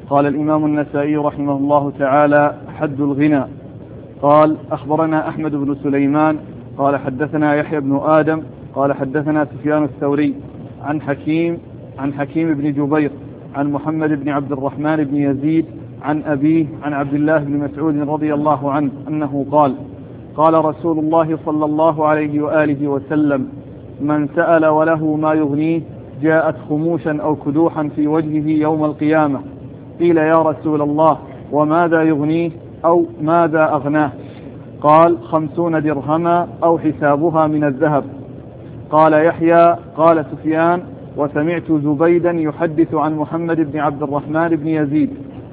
قال الإمام النسائي رحمه الله تعالى: حد الغنى. قال: أخبرنا أحمد بن سليمان قال حدثنا يحيى بن آدم قال حدثنا سفيان الثوري عن حكيم بن جبير عن محمد بن عبد الرحمن بن يزيد عن أبيه عن عبد الله بن مسعود رضي الله عنه أنه قال: قال رسول الله صلى الله عليه وآله وسلم: من سأل وله ما يغنيه جاءت خموشا أو كدوحا في وجهه يوم القيامة. قيل: يا رسول الله وماذا يغنيه أو ماذا أغناه؟ قال: 50 درهما أو حسابها من الذهب. قال يحيى: قال سفيان: وسمعت زبيدا يحدث عن محمد بن عبد الرحمن بن يزيد.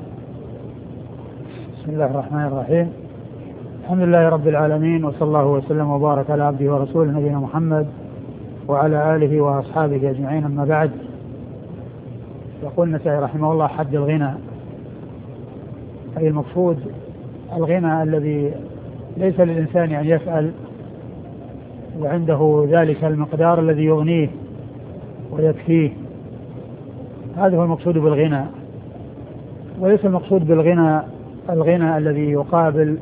بسم الله الرحمن الرحيم. الحمد لله رب العالمين، وصلى الله وسلم وبارك على عبده ورسوله نبينا محمد وعلى آله وأصحابه أجمعين، أما بعد. يقول النسائي رحمه الله: حد الغنى، أي المقصود الغنى الذي ليس للإنسان أن يسأل وعنده ذلك المقدار الذي يغنيه ويكفيه. هذا هو المقصود بالغنى، وليس المقصود بالغنى الغنى الذي يقابل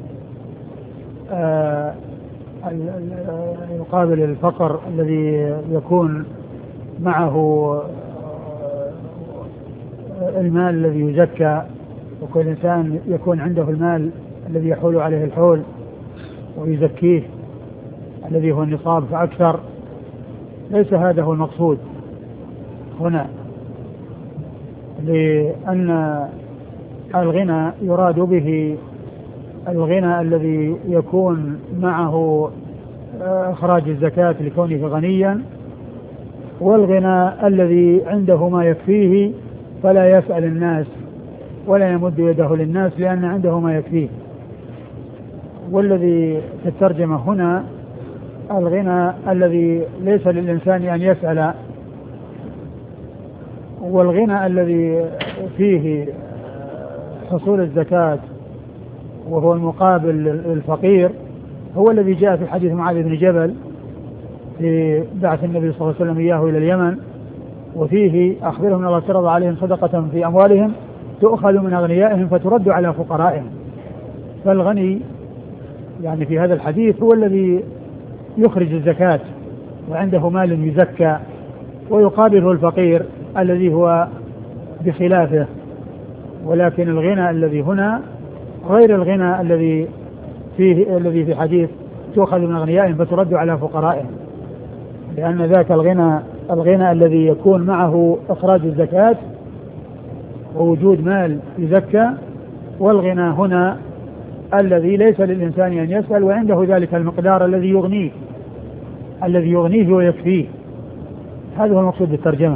الفقر الذي يكون معه المال الذي يزكى، وكل إنسان يكون عنده المال الذي يحول عليه الحول ويزكيه الذي هو النصاب فأكثر. ليس هذا هو المقصود هنا، لأن الغنى يراد به الغنى الذي يكون معه إخراج الزكاة لكونه غنيا، والغنى الذي عنده ما يكفيه فلا يسأل الناس ولا يمد يده للناس لأن عنده ما يكفيه. والذي في الترجمة هنا الغنى الذي ليس للإنسان أن يسأل، والغنى الذي فيه حصول الزكاة وهو المقابل للفقير هو الذي جاء في حديث معاذ بن جبل في بعث النبي صلى الله عليه وسلم إياه إلى اليمن، وفيه: أخبرهم أن الله افترض عليهم صدقة في أموالهم تؤخذ من أغنيائهم فترد على فقرائهم. فالغني يعني في هذا الحديث هو الذي يخرج الزكاة وعنده مال يزكى، ويقابله الفقير الذي هو بخلافه. ولكن الغنى الذي هنا غير الغنى الذي في حديث تؤخذ من أغنيائهم فترد على فقرائهم، لأن ذاك الغنى الذي يكون معه إخراج الزكاة ووجود مال يزكى، والغنى هنا الذي ليس للإنسان أن يسأل وعنده ذلك المقدار الذي يغنيه ويكفيه. هذا هو المقصود بالترجمة.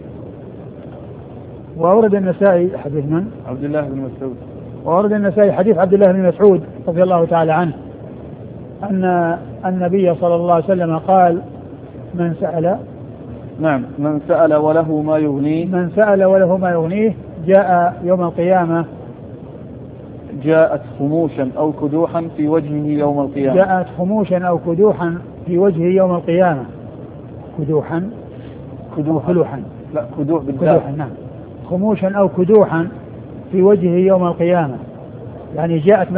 وأورد النسائي حديث من؟ عبد الله بن مسعود. وأورد النسائي حديث عبد الله بن مسعود رضي الله تعالى عنه أن النبي صلى الله عليه وسلم قال: من سأل وله ما يغنيه جاء يوم القيامة جاءت خموشا أو كدوحا في وجهه يوم القيامة. كدوحا لا كدوح بالدال. نعم، خموشا أو كدوحا في وجهه يوم القيامة، يعني جاءت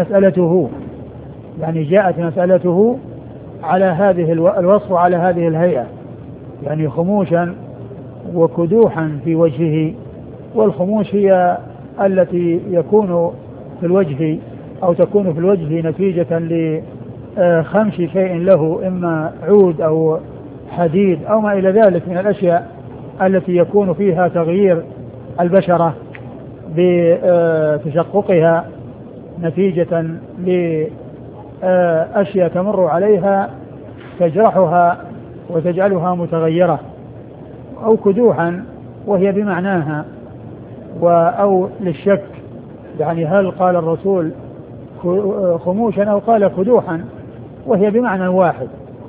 مسألته على هذه الوصف وعلى هذه الهيئة، يعني خموشا وكدوحا في وجهه. والخموش هي التي يكون في الوجه أو تكون في الوجه نتيجة لخمش شيء له، إما عود أو حديد أو ما إلى ذلك من الأشياء التي يكون فيها تغيير البشرة بتشققها نتيجة لأشياء تمر عليها تجرحها وتجعلها متغيرة. أو كدوحا وهي بمعناها، أو للشك، يعني هل قال الرسول خموشا أو قال كدوحا، وهي بمعنى واحد.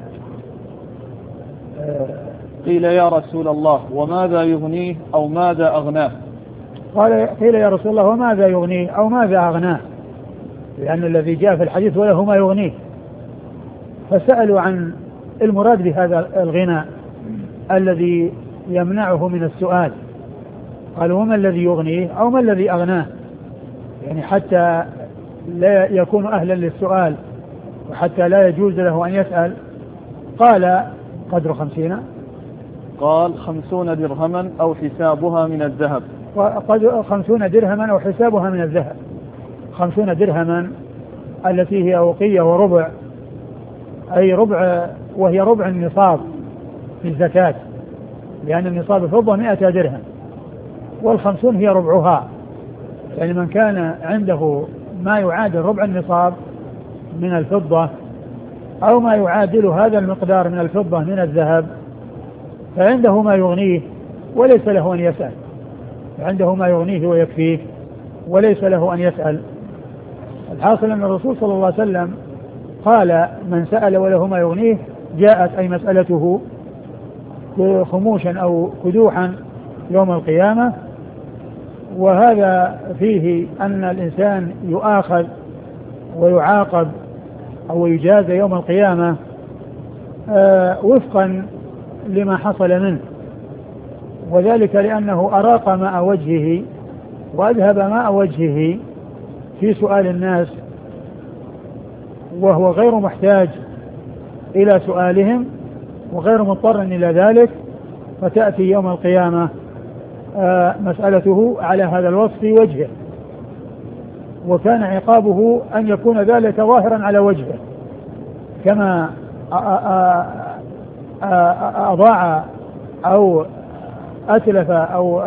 قيل: يا رسول الله وماذا يغنيه أو ماذا أغناه؟ قيل: يا رسول الله وماذا يغنيه أو ماذا أغناه، لأن الذي جاء في الحديث وله ما يغنيه. فسألوا عن المراد بهذا الغنى الذي يمنعه من السؤال، قالوا وما الذي يغنيه أو ما الذي أغناه، يعني حتى لا يكون أهلا للسؤال وحتى لا يجوز له أن يسأل. قال قدر 50، قال 50 درهما أو حسابها من الذهب. قدر 50 درهما أو حسابها من الذهب. 50 درهما التي هي أوقية وربع، أي ربع، وهي ربع النصاب في الزكاة، لأن النصاب الفضة 100 درهم، وال50 هي ربعها. يعني من كان عنده ما يعادل ربع النصاب من الفضة أو ما يعادل هذا المقدار من الفضة من الذهب فعنده ما يغنيه وليس له أن يسأل، عنده ما يغنيه ويكفيه وليس له أن يسأل. الحاصل أن الرسول صلى الله عليه وسلم قال من سأل وله ما يغنيه جاءت أي مسألته خموشا أو كدوحا يوم القيامة. وهذا فيه أن الإنسان يؤاخذ ويعاقب أو يجازى يوم القيامة وفقا لما حصل منه، وذلك لأنه أراق ماء وجهه وأذهب ماء وجهه في سؤال الناس، وهو غير محتاج إلى سؤالهم وغير مضطر إلى ذلك، فتأتي يوم القيامة مسألته على هذا الوصف في وجهه، وكان عقابه أن يكون ذلك ظاهرا على وجهه، كما أضاع أو أتلف أو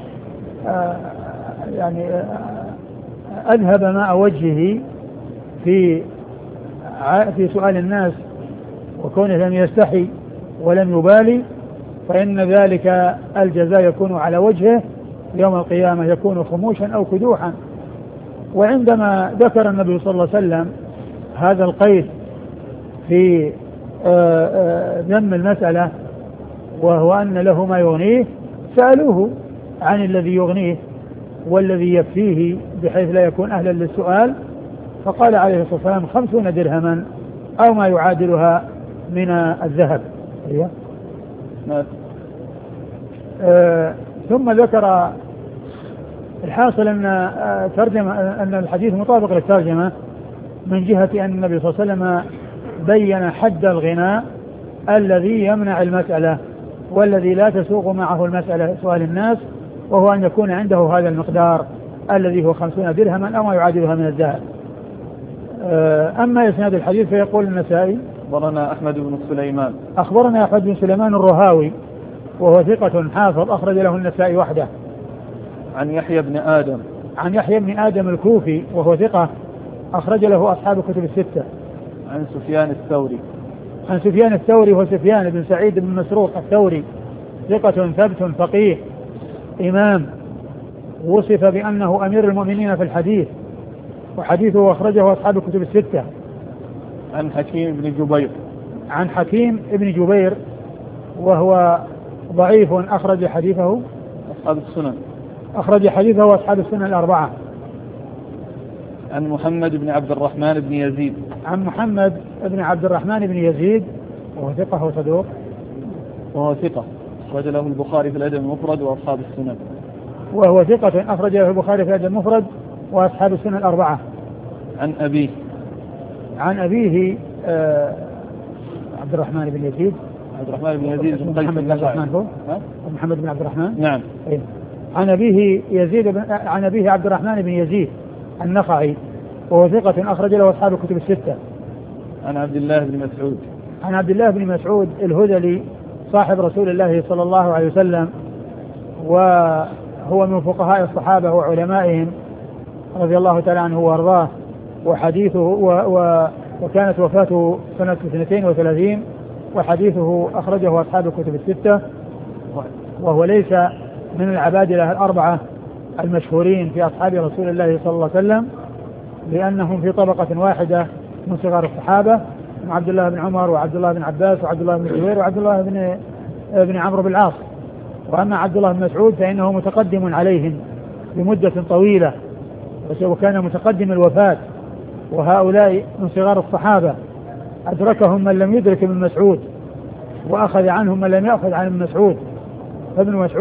يعني أذهب ماء وجهه في سؤال الناس وكونه لم يستحي ولم يبالي، فإن ذلك الجزاء يكون على وجهه يوم القيامة، يكون خموشا أو كدوحا. وعندما ذكر النبي صلى الله عليه وسلم هذا القيد في ذم المسألة وهو أن له ما يغنيه، سألوه عن الذي يغنيه والذي يكفيه بحيث لا يكون أهلا للسؤال، فقال عليه الصلاة والسلام 50 درهما أو ما يعادلها من الذهب. ثم ذكر الحاصل أن الحديث مطابق للترجمة من جهة أن النبي صلى الله عليه وسلم بين حد الغناء الذي يمنع المسألة والذي لا تسوق معه المسألة سؤال الناس، وهو أن يكون عنده هذا المقدار الذي هو 50 درهما أو ما يعادلها من الذهب. أما إسناد الحديث فيقول النسائي أخبرنا أحمد بن سليمان، أخبرنا أحمد بن سليمان الرهاوي وهو ثقة حافظ أخرج له النسائي وحده. عن يحيى بن آدم، عن يحيى بن آدم الكوفي وهو ثقة أخرج له أصحاب الكتب الستة. عن سفيان الثوري، عن سفيان الثوري وسفيان بن سعيد بن مسروق الثوري ثقة ثبت فقيه إمام، وصف بأنه أمير المؤمنين في الحديث، وحديثه أخرجه أصحاب الكتب الستة. عن حكيم بن جبير، عن حكيم بن جبير وهو ضعيف أخرج حديثه أصحاب السنن، أخرج حديثه أصحاب السنن الأربعة. عن محمد بن عبد الرحمن بن يزيد، عن محمد بن عبد الرحمن بن يزيد وهو ثقة وصدوق، وهو ثقة أخرج له البخاري في الأدب المفرد وأصحاب السنن، وهو ثقة أخرج له البخاري في الأدب المفرد وأصحاب السنن الأربعة. عن أبيه، عن أبيه عبد الرحمن بن يزيد، عبد الرحمن بن يزيد بن محمد بن عبد الرحمن، هو محمد بن عبد الرحمن، نعم. عن أبيه يزيد عن أبيه عبد الرحمن بن يزيد النخعي وهو ثقة أخرج له أصحاب الكتب الستة. عن عبد الله بن مسعود، عن عبد الله بن مسعود الهذلي صاحب رسول الله صلى الله عليه وسلم، وهو من فقهاء الصحابة وعلمائهم رضي الله تعالى عنه وارضاه، وحديثه وكانت وفاته سنة 32 وحديثه أخرجه أصحاب الكتب الستة، وهو ليس من العبادلة الأربعة المشهورين في أصحاب رسول الله صلى الله عليه وسلم، لأنهم في طبقة واحدة من صغار الصحابة، من عبد الله بن عمر وعبد الله بن عباس وعبد الله بن الزبير وعبد الله بن عمرو بن العاص. وأما عبد الله بن مسعود فإنه متقدم عليهم بمدة طويلة، وكان متقدم الوفاة، وهؤلاء من صغار الصحابة أدركهم من لم يدرك ابن مسعود، وأخذ عنهم من لم يأخذ عن ابن مسعود، فابن مسعود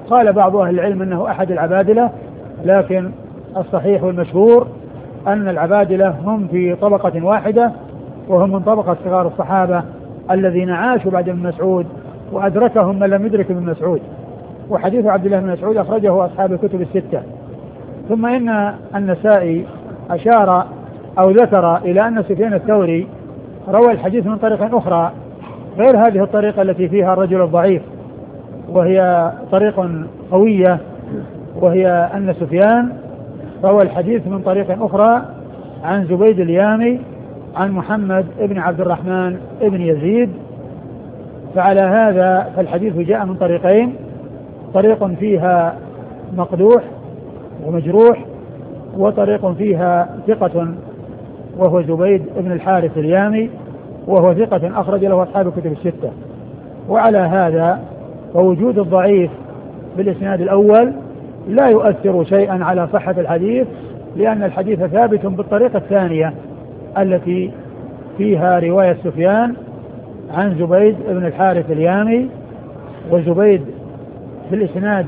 قال بعض أهل العلم أنه أحد العبادلة، لكن الصحيح والمشهور أن العبادلة هم في طبقة واحدة، وهم من طبقة صغار الصحابة الذين عاشوا بعد ابن مسعود وأدركهم من لم يدرك ابن مسعود. وحديث عبد الله بن مسعود أخرجه أصحاب الكتب الستة. ثم إن النسائي أشار أو ذكر إلى أن سفيان الثوري روى الحديث من طريق أخرى غير هذه الطريقة التي فيها الرجل الضعيف، وهي طريق قوية، وهي أن سفيان روى الحديث من طريق أخرى عن زبيد اليامي عن محمد ابن عبد الرحمن ابن يزيد. فعلى هذا فالحديث جاء من طريقين، طريق فيها مقدوح ومجروح، وطريق فيها ثقة وهو زبيد ابن الحارث اليامي وهو ثقة أخرج له أصحاب الكتب الستة. وعلى هذا فوجود الضعيف بالإسناد الأول لا يؤثر شيئا على صحة الحديث، لأن الحديث ثابت بالطريقة الثانية التي فيها رواية سفيان عن زبيد ابن الحارث اليامي، وزبيد في الإسناد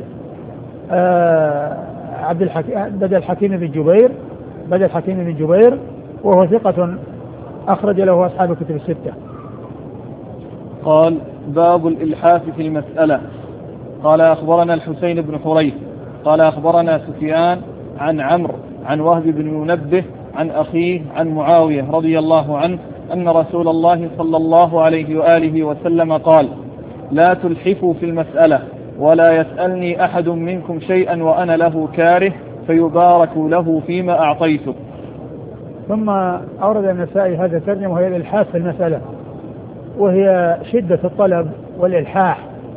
بدل حكيم بن جبير وهو ثقة أخرج له أصحاب الكتب الستة. قال: باب الإلحاف في المسألة. قال: أخبرنا الحسين بن حريث قال: أخبرنا سفيان عن عمرو عن وهب بن منبه عن أخيه عن معاوية رضي الله عنه أن رسول الله صلى الله عليه وآله وسلم قال: لا تلحفوا في المسألة، ولا يسألني أحد منكم شيئا وأنا له كاره فيبارك له فيما أعطيته. ثم أورد النسائي هذا الترجمة، وهي الإلحاف في المسألة، وهي شدة الطلب والإلحاح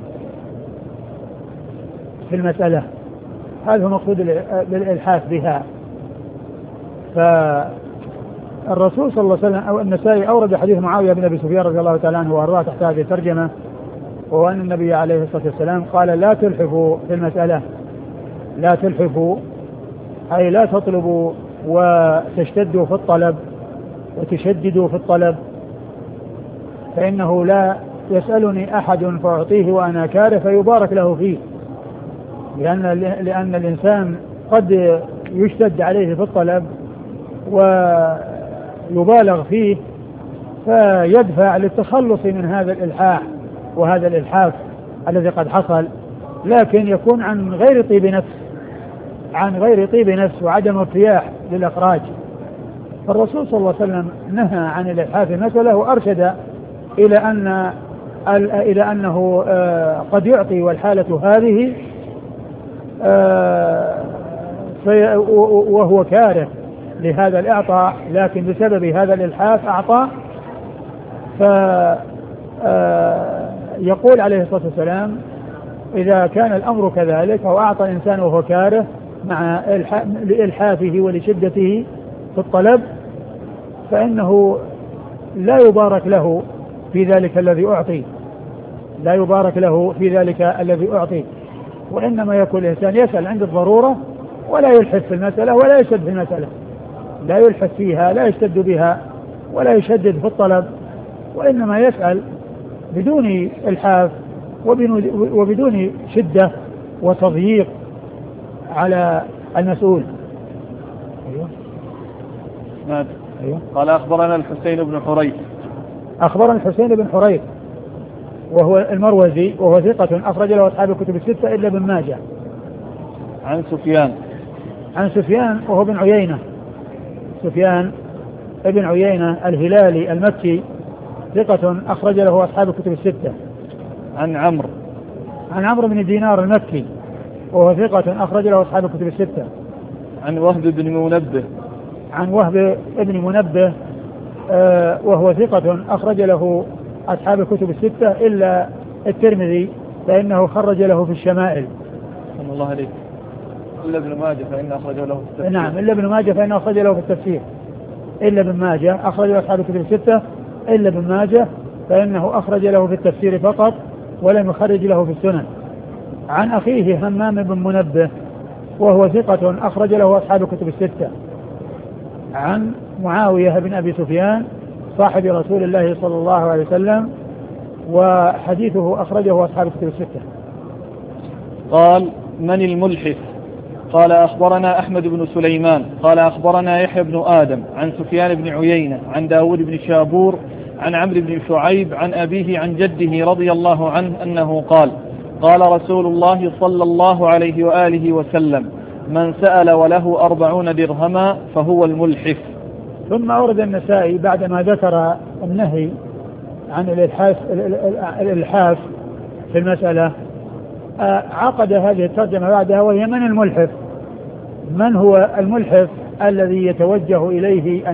في المسألة، هذا هو مقصود بالإلحاف بها. فالرسول صلى الله عليه وسلم أو النسائي أورد حديث معاوية بن أبي سفيان رضي الله تعالى عنه وأرضاه تحت هذه الترجمة، وهو أن النبي عليه الصلاة والسلام قال: لا تلحفوا في المسألة. لا تلحفوا أي لا تطلبوا وتشتدوا في الطلب وتشددوا في الطلب، فإنه لا يسألني أحد فأعطيه وأنا كاره فيبارك له فيه، لأن الإنسان قد يشتد عليه في الطلب ويبالغ فيه فيدفع للتخلص من هذا الإلحاح وهذا الإلحاف الذي قد حصل، لكن يكون عن غير طيب نفس وعدم ارتياح للأخراج. فالرسول صلى الله عليه وسلم نهى عن الإلحاف المسألة وأرشد إلى أنه قد يعطي والحالة هذه وهو كاره لهذا الإعطاء، لكن بسبب هذا الإلحاف أعطى. فيقول عليه الصلاة والسلام: إذا كان الأمر كذلك أو أعطى الإنسان وهو كاره مع لإلحافه ولشدته في الطلب، فإنه لا يبارك له في ذلك الذي أعطي، وإنما يكون الإنسان يسأل عند الضرورة ولا يلحف في المسألة ولا يشد في المسألة، لا يلحف فيها، لا يشتد بها ولا يشدد في الطلب، وإنما يسأل بدون إلحاف وبدون شدة وتضييق على المسؤول. أيوه. قال: أخبرنا الحسين بن حريث وهو المروزي وهو ثقة أخرج له أصحاب الكتب الستة إلا ابن ماجه. عن سفيان وهو بن عيينة، سفيان ابن عيينة الهلالي المكي ثقة أخرج له أصحاب الكتب الستة. عن عمرو بن دينار المكي وهو ثقة أخرج له أصحاب الكتب الستة. عن وهب بن منبه وهو ثقة أخرج له أصحاب الكتب الستة إلا الترمذي فإنه خرج له في الشمائل. صلى الله عليه. إلا ابن ماجه فإنه أخرج له في التفسير. نعم، إلا ابن ماجه فإنه أخرج له في التفسير. إلا ابن ماجه أخرج له أصحاب الكتب الستة إلا ابن ماجه فإنه أخرج له في التفسير فقط ولم يخرج له في السنن. عن أخيه همام بن منبه وهو ثقة أخرج له أصحاب الكتب الستة. عن معاوية بن أبي سفيان صاحب رسول الله صلى الله عليه وسلم وحديثه أخرجه أصحاب الكتب الستة. قال: من الملحف؟ قال: أخبرنا أحمد بن سليمان قال أخبرنا يحيى بن آدم عن سفيان بن عيينة عن داود بن شابور عن عمرو بن شعيب عن أبيه عن جده رضي الله عنه أنه قال: قال رسول الله صلى الله عليه وآله وسلم: من سأل وله 40 درهما فهو الملحف. ثم أورد النسائي بعدما ذكر النهي عن الإلحاف في المسألة عقد هذه الترجمة بعدها، وهي: من الملحف؟ من هو الملحف الذي يتوجه إليه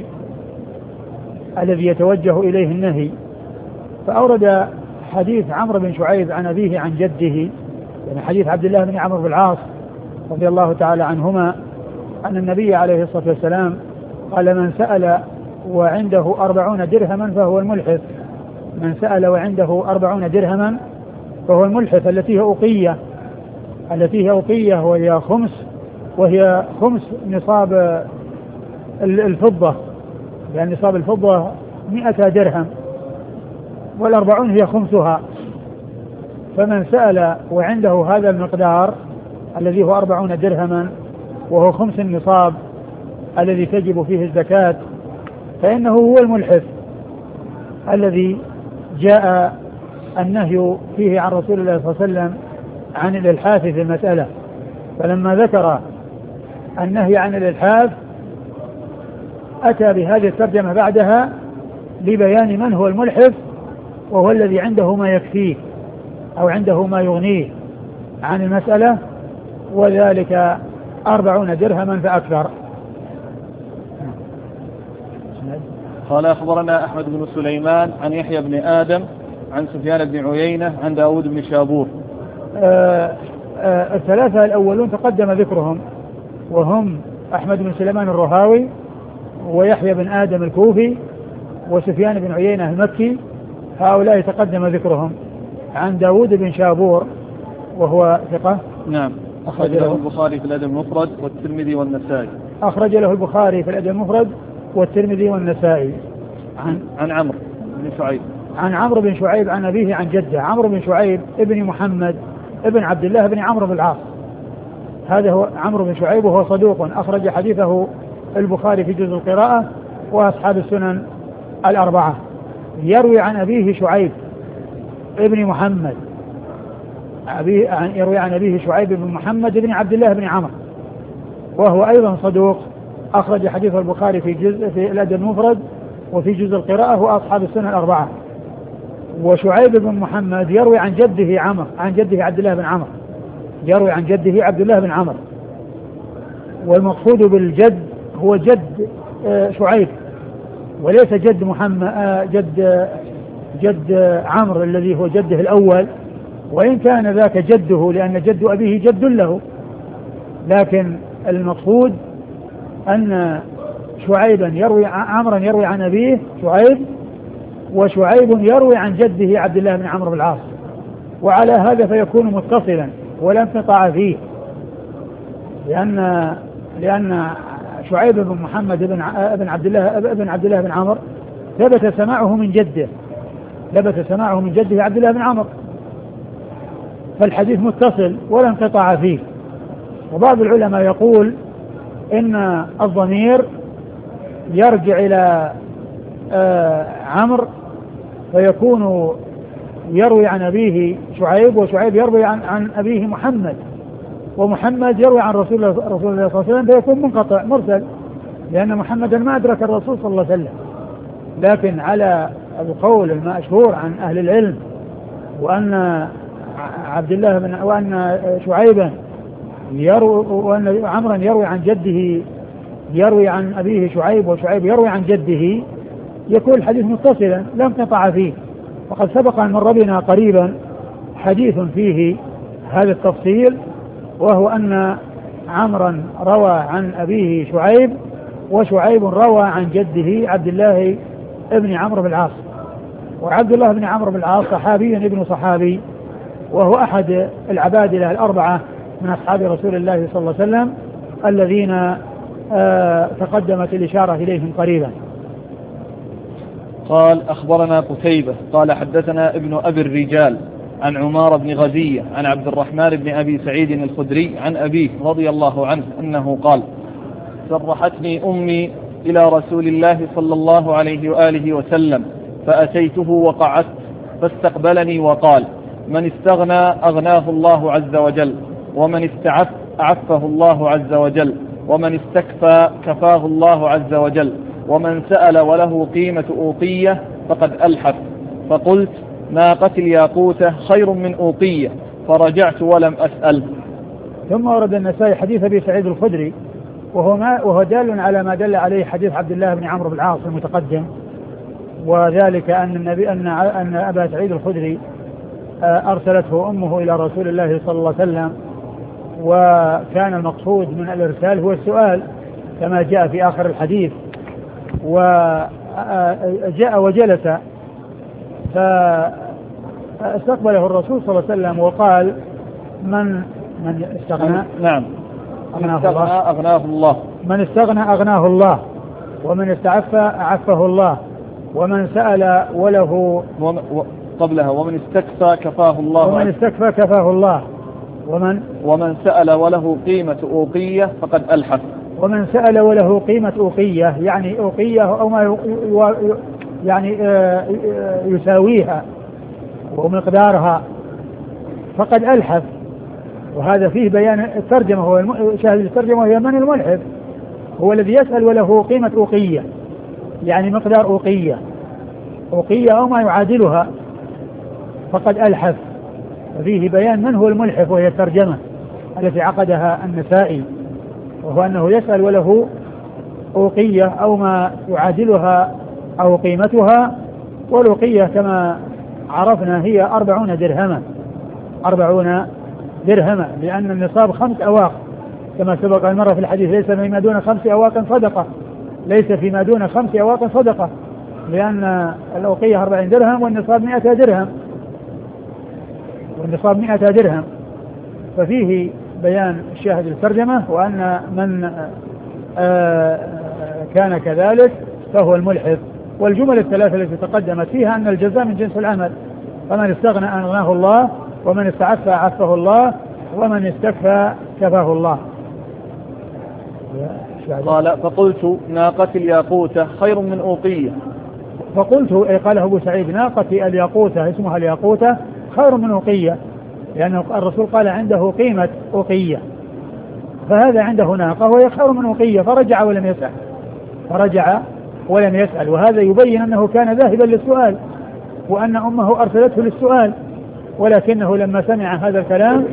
النهي؟ فأورد حديث عمرو بن شعيب عن أبيه عن جده، يعني حديث عبد الله بن عمرو بن العاص رضي الله تعالى عنهما أن النبي عليه الصلاة والسلام قال: من سأل وعنده 40 درهما فهو الملحف. من سأل وعنده 40 درهما فهو الملحف، التي هي أوقية وهي خمس نصاب الفضة، لأن نصاب الفضة 100 درهم، وال40 هي خمسها. فمن سأل وعنده هذا المقدار الذي هو 40 درهما وهو خمس النصاب الذي تجب فيه الزكاة فإنه هو الملحف الذي جاء النهي فيه عن رسول الله صلى الله عليه وسلم عن الإلحاف في المسألة. فلما ذكر النهي عن الإلحاف أتى بهذه الترجمة بعدها لبيان من هو الملحف، وهو الذي عنده ما يكفيه أو عنده ما يغنيه عن المسألة، وذلك 40 درهما فأكثر. قال: أخبرنا أحمد بن سليمان عن يحيى بن آدم عن سفيان بن عيينة عن داود بن شابور. الثلاثة الأولون تقدم ذكرهم، وهم أحمد بن سليمان الرهاوي، ويحيى بن آدم الكوفي، وسفيان بن عيينة المكي. هؤلاء تقدم ذكرهم. عن داود بن شابور وهو ثقة. نعم. أخرج له البخاري في الأدب المفرد والترمذي والنسائي. أخرج له البخاري في الأدب المفرد والترمذي والنسائي. عن عمرو بن شعيب. عن عمرو بن شعيب عن أبيه عن جده. عمرو بن شعيب ابن محمد ابن عبد الله بن عمرو بن العاص. هذا هو عمرو بن شعيب، وهو صدوق أخرج حديثه البخاري في جزء القراءة وأصحاب السنن الأربعة. يروي عن أبيه شعيب ابن محمد، يروي عن أبيه شعيب بن محمد بن عبد الله بن عمرو، وهو أيضا صدوق أخرج حديث البخاري في الأدب المفرد وفي جزء القراءة وأصحاب السنن الأربعة. وشعيب بن محمد يروي عن جده عن جده عبد الله بن عمرو، يروي عن جده عبد الله بن عمرو. والمقصود بالجد هو جد شعيب، وليس جد محمد جد عمرو الذي هو جده الأول، وإن كان ذاك جده لأن جد أبيه جد له، لكن المقصود أن شعيبا عمرا يروي عن أبيه شعيب، وشعيب يروي عن جده عبد الله بن عمرو بن العاص، وعلى هذا فيكون متصلا ولا انقطاع فيه، لأن شعيب بن محمد بن عبد الله بن عمرو ثبت سماعه من جده، عبد الله بن عمرو، فالحديث متصل ولا انقطاع فيه. وبعض العلماء يقول إن الضمير يرجع إلى عمرو فيكون يروي عن أبيه شعيب، وشعيب يروي عن أبيه محمد، ومحمد يروي عن رسول الله صلى الله عليه وسلم فيكون منقطع مرسل، لأن محمدا ما أدرك الرسول صلى الله عليه وسلم. لكن على القول المشهور عن أهل العلم وأن شعيبا وأن عمرا يروي عن جده، يروي عن أبيه شعيب، وشعيب يروي عن جده، يكون الحديث متصلا لا انقطع فيه. وقد سبق أن مر بنا قريبا حديث فيه هذا التفصيل، وهو أن عمرا روى عن أبيه شعيب، وشعيب روى عن جده عبد الله ابن عمرو بن العاص. وعبد الله بن عمرو بن العاص صحابي ابن صحابي، وهو أحد العبادلة الأربعة من أصحاب رسول الله صلى الله عليه وسلم الذين تقدمت الإشارة إليهم قريبا. قال: أخبرنا قتيبة قال حدثنا ابن أبي الرجال عن عمار بن غزية عن عبد الرحمن بن أبي سعيد الخدري عن أبيه رضي الله عنه أنه قال: سرحتني أمي إلى رسول الله صلى الله عليه وآله وسلم فأتيته وقعدت فاستقبلني وقال: من استغنى أغناه الله عز وجل، ومن استعف أعفه الله عز وجل، ومن استكفى كفاه الله عز وجل، ومن سأل وله قيمة أوقية فقد ألحف. فقلت: ناقتي الياقوتة خير من أوقية، فرجعت ولم أسأل. ثم ورد النسائي حديث أبي سعيد الخدري وهو دال على ما دل عليه حديث عبد الله بن عمرو بن العاص المتقدم، وذلك أن أبا سعيد الخدري أرسلته أمه إلى رسول الله صلى الله عليه وسلم، وكان المقصود من الإرسال هو السؤال كما جاء في آخر الحديث. وجاء وجلس فاستقبله الرسول صلى الله عليه وسلم وقال: من استغنى نعم أغناه الله، من استغنى أغناه الله، ومن استعف أعفه الله، ومن سأل وله قبلها ومن استكفى كفاه الله، ومن استكفى كفاه الله، ومن سأل وله قيمة أوقية فقد ألحف. ومن سأل وله قيمة أوقية يعني أوقية أو ما يعني يساويها ومقدارها فقد ألحف. وهذا فيه بيان الترجمة، هو شاهد الترجمة هي من الملحف هو الذي يسأل وله قيمة أوقية يعني مقدار أوقية أو ما يعادلها فقد ألحف. فيه بيان من هو الملحف، وهي الترجمة التي عقدها النسائي، وهو أنه يسأل وله أوقية أو ما يعادلها أو قيمتها. والأوقية كما عرفنا هي 40 درهما، لأن النصاب 5 أواق كما سبق المرة في الحديث: ليس فيما دون 5 أواق صدقة، ليس فيما دون 5 أواق صدقة، لأن الأوقية 40 درهم والنصاب 100 درهم. ففيه بيان الشاهد الترجمة، وأن من كان كذلك فهو الملحف. والجمل الثلاثة التي تقدمت فيها أن الجزاء من جنس العمل: فمن استغنى أغناه الله، ومن استعف عفه الله، ومن استكفى كفاه الله. قال: فقلت: ناقتي الياقوتة خير من أوقية. فقلت أي قاله أبو سعيد: ناقتي الياقوتة اسمها الياقوتة خير من أوقية، لأن الرسول قال عنده قيمة أوقية، فهذا عنده ناقة وهي خير من أوقية، فرجع ولم يسأل. وهذا يبين أنه كان ذاهبا للسؤال، وأن أمه أرسلته للسؤال، ولكنه لما سمع هذا الكلام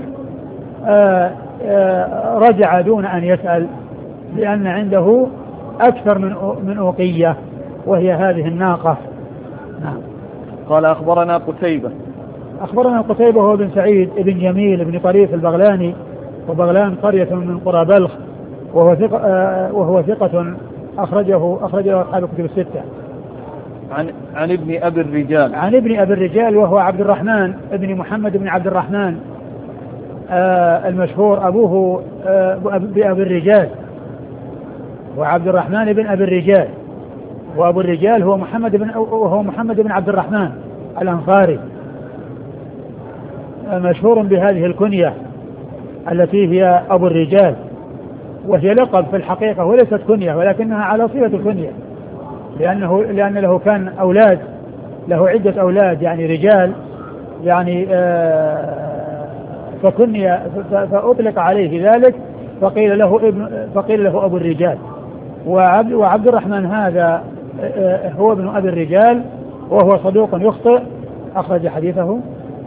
رجع دون أن يسأل، لأن عنده أكثر من أوقية وهي هذه الناقة. نعم. قال: أخبرنا قتيبة هو بن سعيد بن جميل بن طريف البغلاني، وبغلان قرية من قرى بلخ، وهو ثقة أخرجه أصحاب الكتب الستة. عن ابن أبي الرجال، وهو عبد الرحمن ابن محمد بن عبد الرحمن المشهور أبوه بأبي الرجال، وعبد الرحمن بن أبي الرجال، وأبو الرجال هو محمد بن عبد الرحمن الأنصاري، مشهور بهذه الكنية التي هي أبو الرجال، وهي لقب في الحقيقة وليست كنية، ولكنها على صفة الكنية، لأن له كان أولاد، له عدة أولاد يعني رجال، يعني فكنية فأطلق عليه ذلك، فقيل له أبو الرجال. وعبد الرحمن هذا هو ابن أبي الرجال، وهو صدوق يخطئ، أخرج حديثه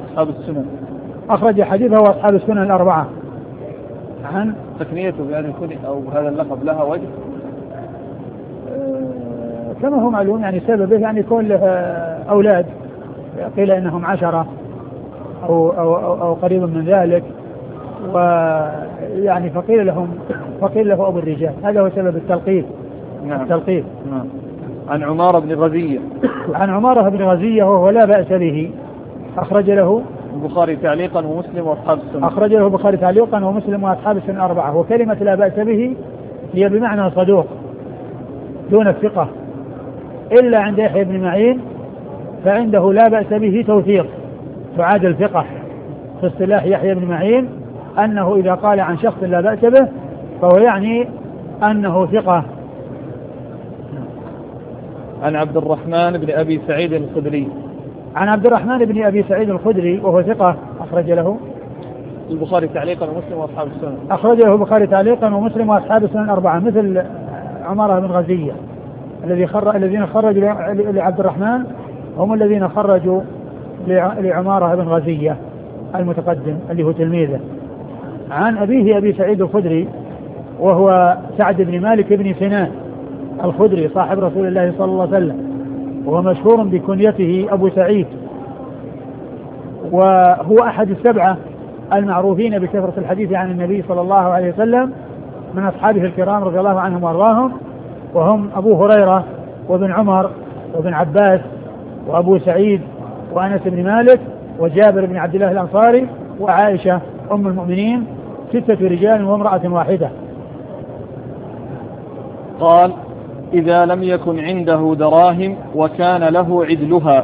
أصحاب السنن الأربعة. عن تكنيته بهذه الكنية أو بهذا اللقب لها وجه كما هو معلوم، يعني سببه يعني كون له أولاد، قيل إنهم 10 أو قريب من ذلك، ويعني فقيل له أبو الرجال، هذا هو سبب التلقيب. نعم. عن عمارة بن غزية وهو لا بأس به، أخرج له البخاري تعليقا ومسلم وأصحاب السنة. أخرج له البخاري تعليقا ومسلم وأصحاب السنة 4. وكلمة لا بأس به هي بمعنى صدوق دون الثقة، إلا عند يحيى بن معين فعنده لا بأس به توثيق، تعادل ثقة في اصطلاح يحيى بن معين، أنه إذا قال عن شخص لا بأس به فهو يعني أنه ثقة. عن عبد الرحمن بن أبي سعيد الخدري. عن عبد الرحمن بن أبي سعيد الخدري وهو ثقة أخرج له البخاري تعليقا ومسلم وأصحاب السنن. أخرج له البخاري تعليقا ومسلم وأصحاب السنن أربعة، مثل عمارة بن غزية الذين خرجوا لعبد الرحمن هم الذين خرجوا لعمارة بن غزية المتقدم اللي هو تلميذه. عن أبيه أبي سعيد الخدري وهو سعد بن مالك بن سنان الخدري صاحب رسول الله صلى الله عليه وسلم، وهو مشهور بكنيته أبو سعيد، وهو أحد السبعة المعروفين بكثرة الحديث عن النبي صلى الله عليه وسلم من أصحابه الكرام رضي الله عنهم وأرضاهم، وهم أبو هريرة وابن عمر وابن عباس وأبو سعيد وأنس بن مالك وجابر بن عبد الله الأنصاري وعائشة أم المؤمنين، 6 رجال وامرأة واحدة. قال: إذا لم يكن عنده دراهم وكان له عدلها.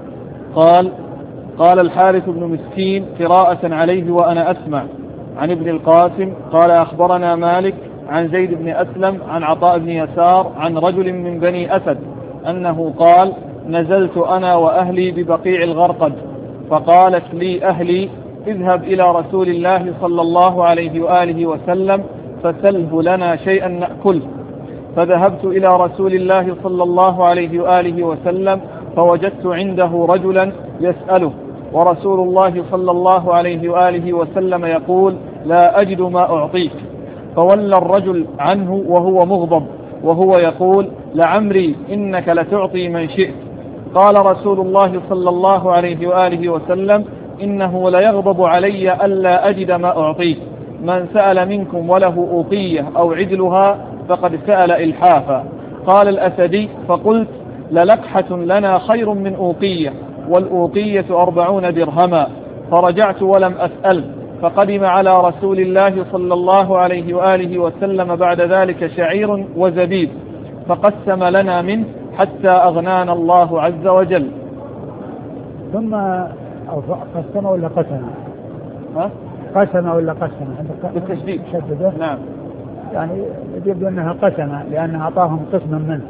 قال الحارث بن مسكين قراءة عليه وأنا أسمع عن ابن القاسم قال: أخبرنا مالك عن زيد بن أسلم عن عطاء بن يسار عن رجل من بني أسد أنه قال: نزلت أنا وأهلي ببقيع الغرقد، فقالت لي أهلي: اذهب إلى رسول الله صلى الله عليه وآله وسلم فسله لنا شيئا نأكله. فذهبت إلى رسول الله صلى الله عليه وآله وسلم فوجدت عنده رجلا يسأله، ورسول الله صلى الله عليه وآله وسلم يقول: لا أجد ما أعطيك. فولى الرجل عنه وهو مغضب وهو يقول: لعمري إنك لتعطي من شئت. قال رسول الله صلى الله عليه وآله وسلم: إنه ليغضب علي ألا أجد ما أعطيك. من سأل منكم وله أوقية أو عدلها فقد سأل إلحافا. قال الأسدي: فقلت: للقحة لنا خير من أوقية، والأوقية 40 درهما. فرجعت ولم أسأل، فقدم على رسول الله صلى الله عليه وآله وسلم بعد ذلك شعير وزبيب، فقسم لنا منه حتى أغنانا الله عز وجل. ثم قسم ولا قسم؟ قسم ولا قسم؟ بالتشديد. نعم. يعني يبدو أنها قسم لأنها أعطاهم قسما منه.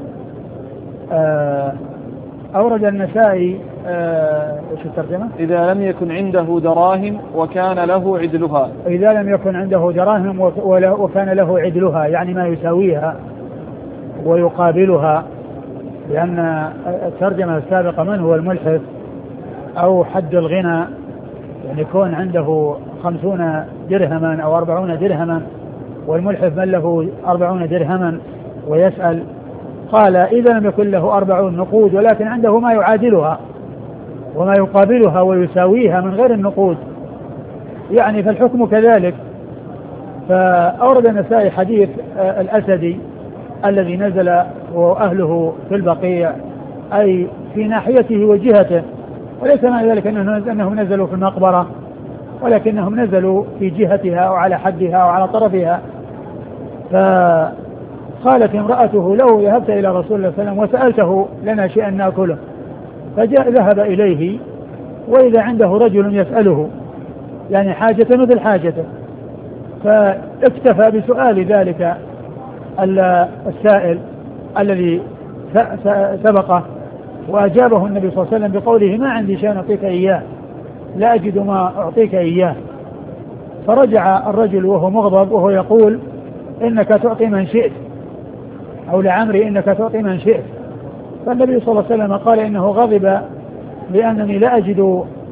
أورد النسائي ايش الترجمة؟ إذا لم يكن عنده دراهم وكان له عدلها. إذا لم يكن عنده دراهم وكان له عدلها، يعني ما يساويها ويقابلها، لأن الترجمة السابقة: من هو الملحف أو حد الغنى، يعني يكون عنده 50 درهما أو 40 درهما، والملحف من له 40 درهما ويسأل. قال: إذا لم يكن له 40 نقود ولكن عنده ما يعادلها وما يقابلها ويساويها من غير النقود، يعني فالحكم كذلك. فأورد النسائي حديث الأسدي الذي نزل وأهله في البقيع، أي في ناحيته وجهته، وليس معنى ذلك أنهم نزلوا في المقبرة، ولكنهم نزلوا في جهتها أو على حدها أو على طرفها. فقالت امرأته: لو ذهبت إلى رسول الله صلى الله عليه وسلم وسألته لنا شيئا نأكله، ذهب إليه وإذا عنده رجل يسأله، يعني حاجة مثل حاجته، فاكتفى بسؤال ذلك السائل الذي سبقه، وأجابه النبي صلى الله عليه وسلم بقوله: ما عندي شيء أعطيك إياه، لا أجد ما أعطيك إياه. فرجع الرجل وهو مغضب وهو يقول: إنك تعطي من شئت، أو لعمري إنك تعطي من شئت. فالنبي صلى الله عليه وسلم قال: إنه غضب لأنني لا أجد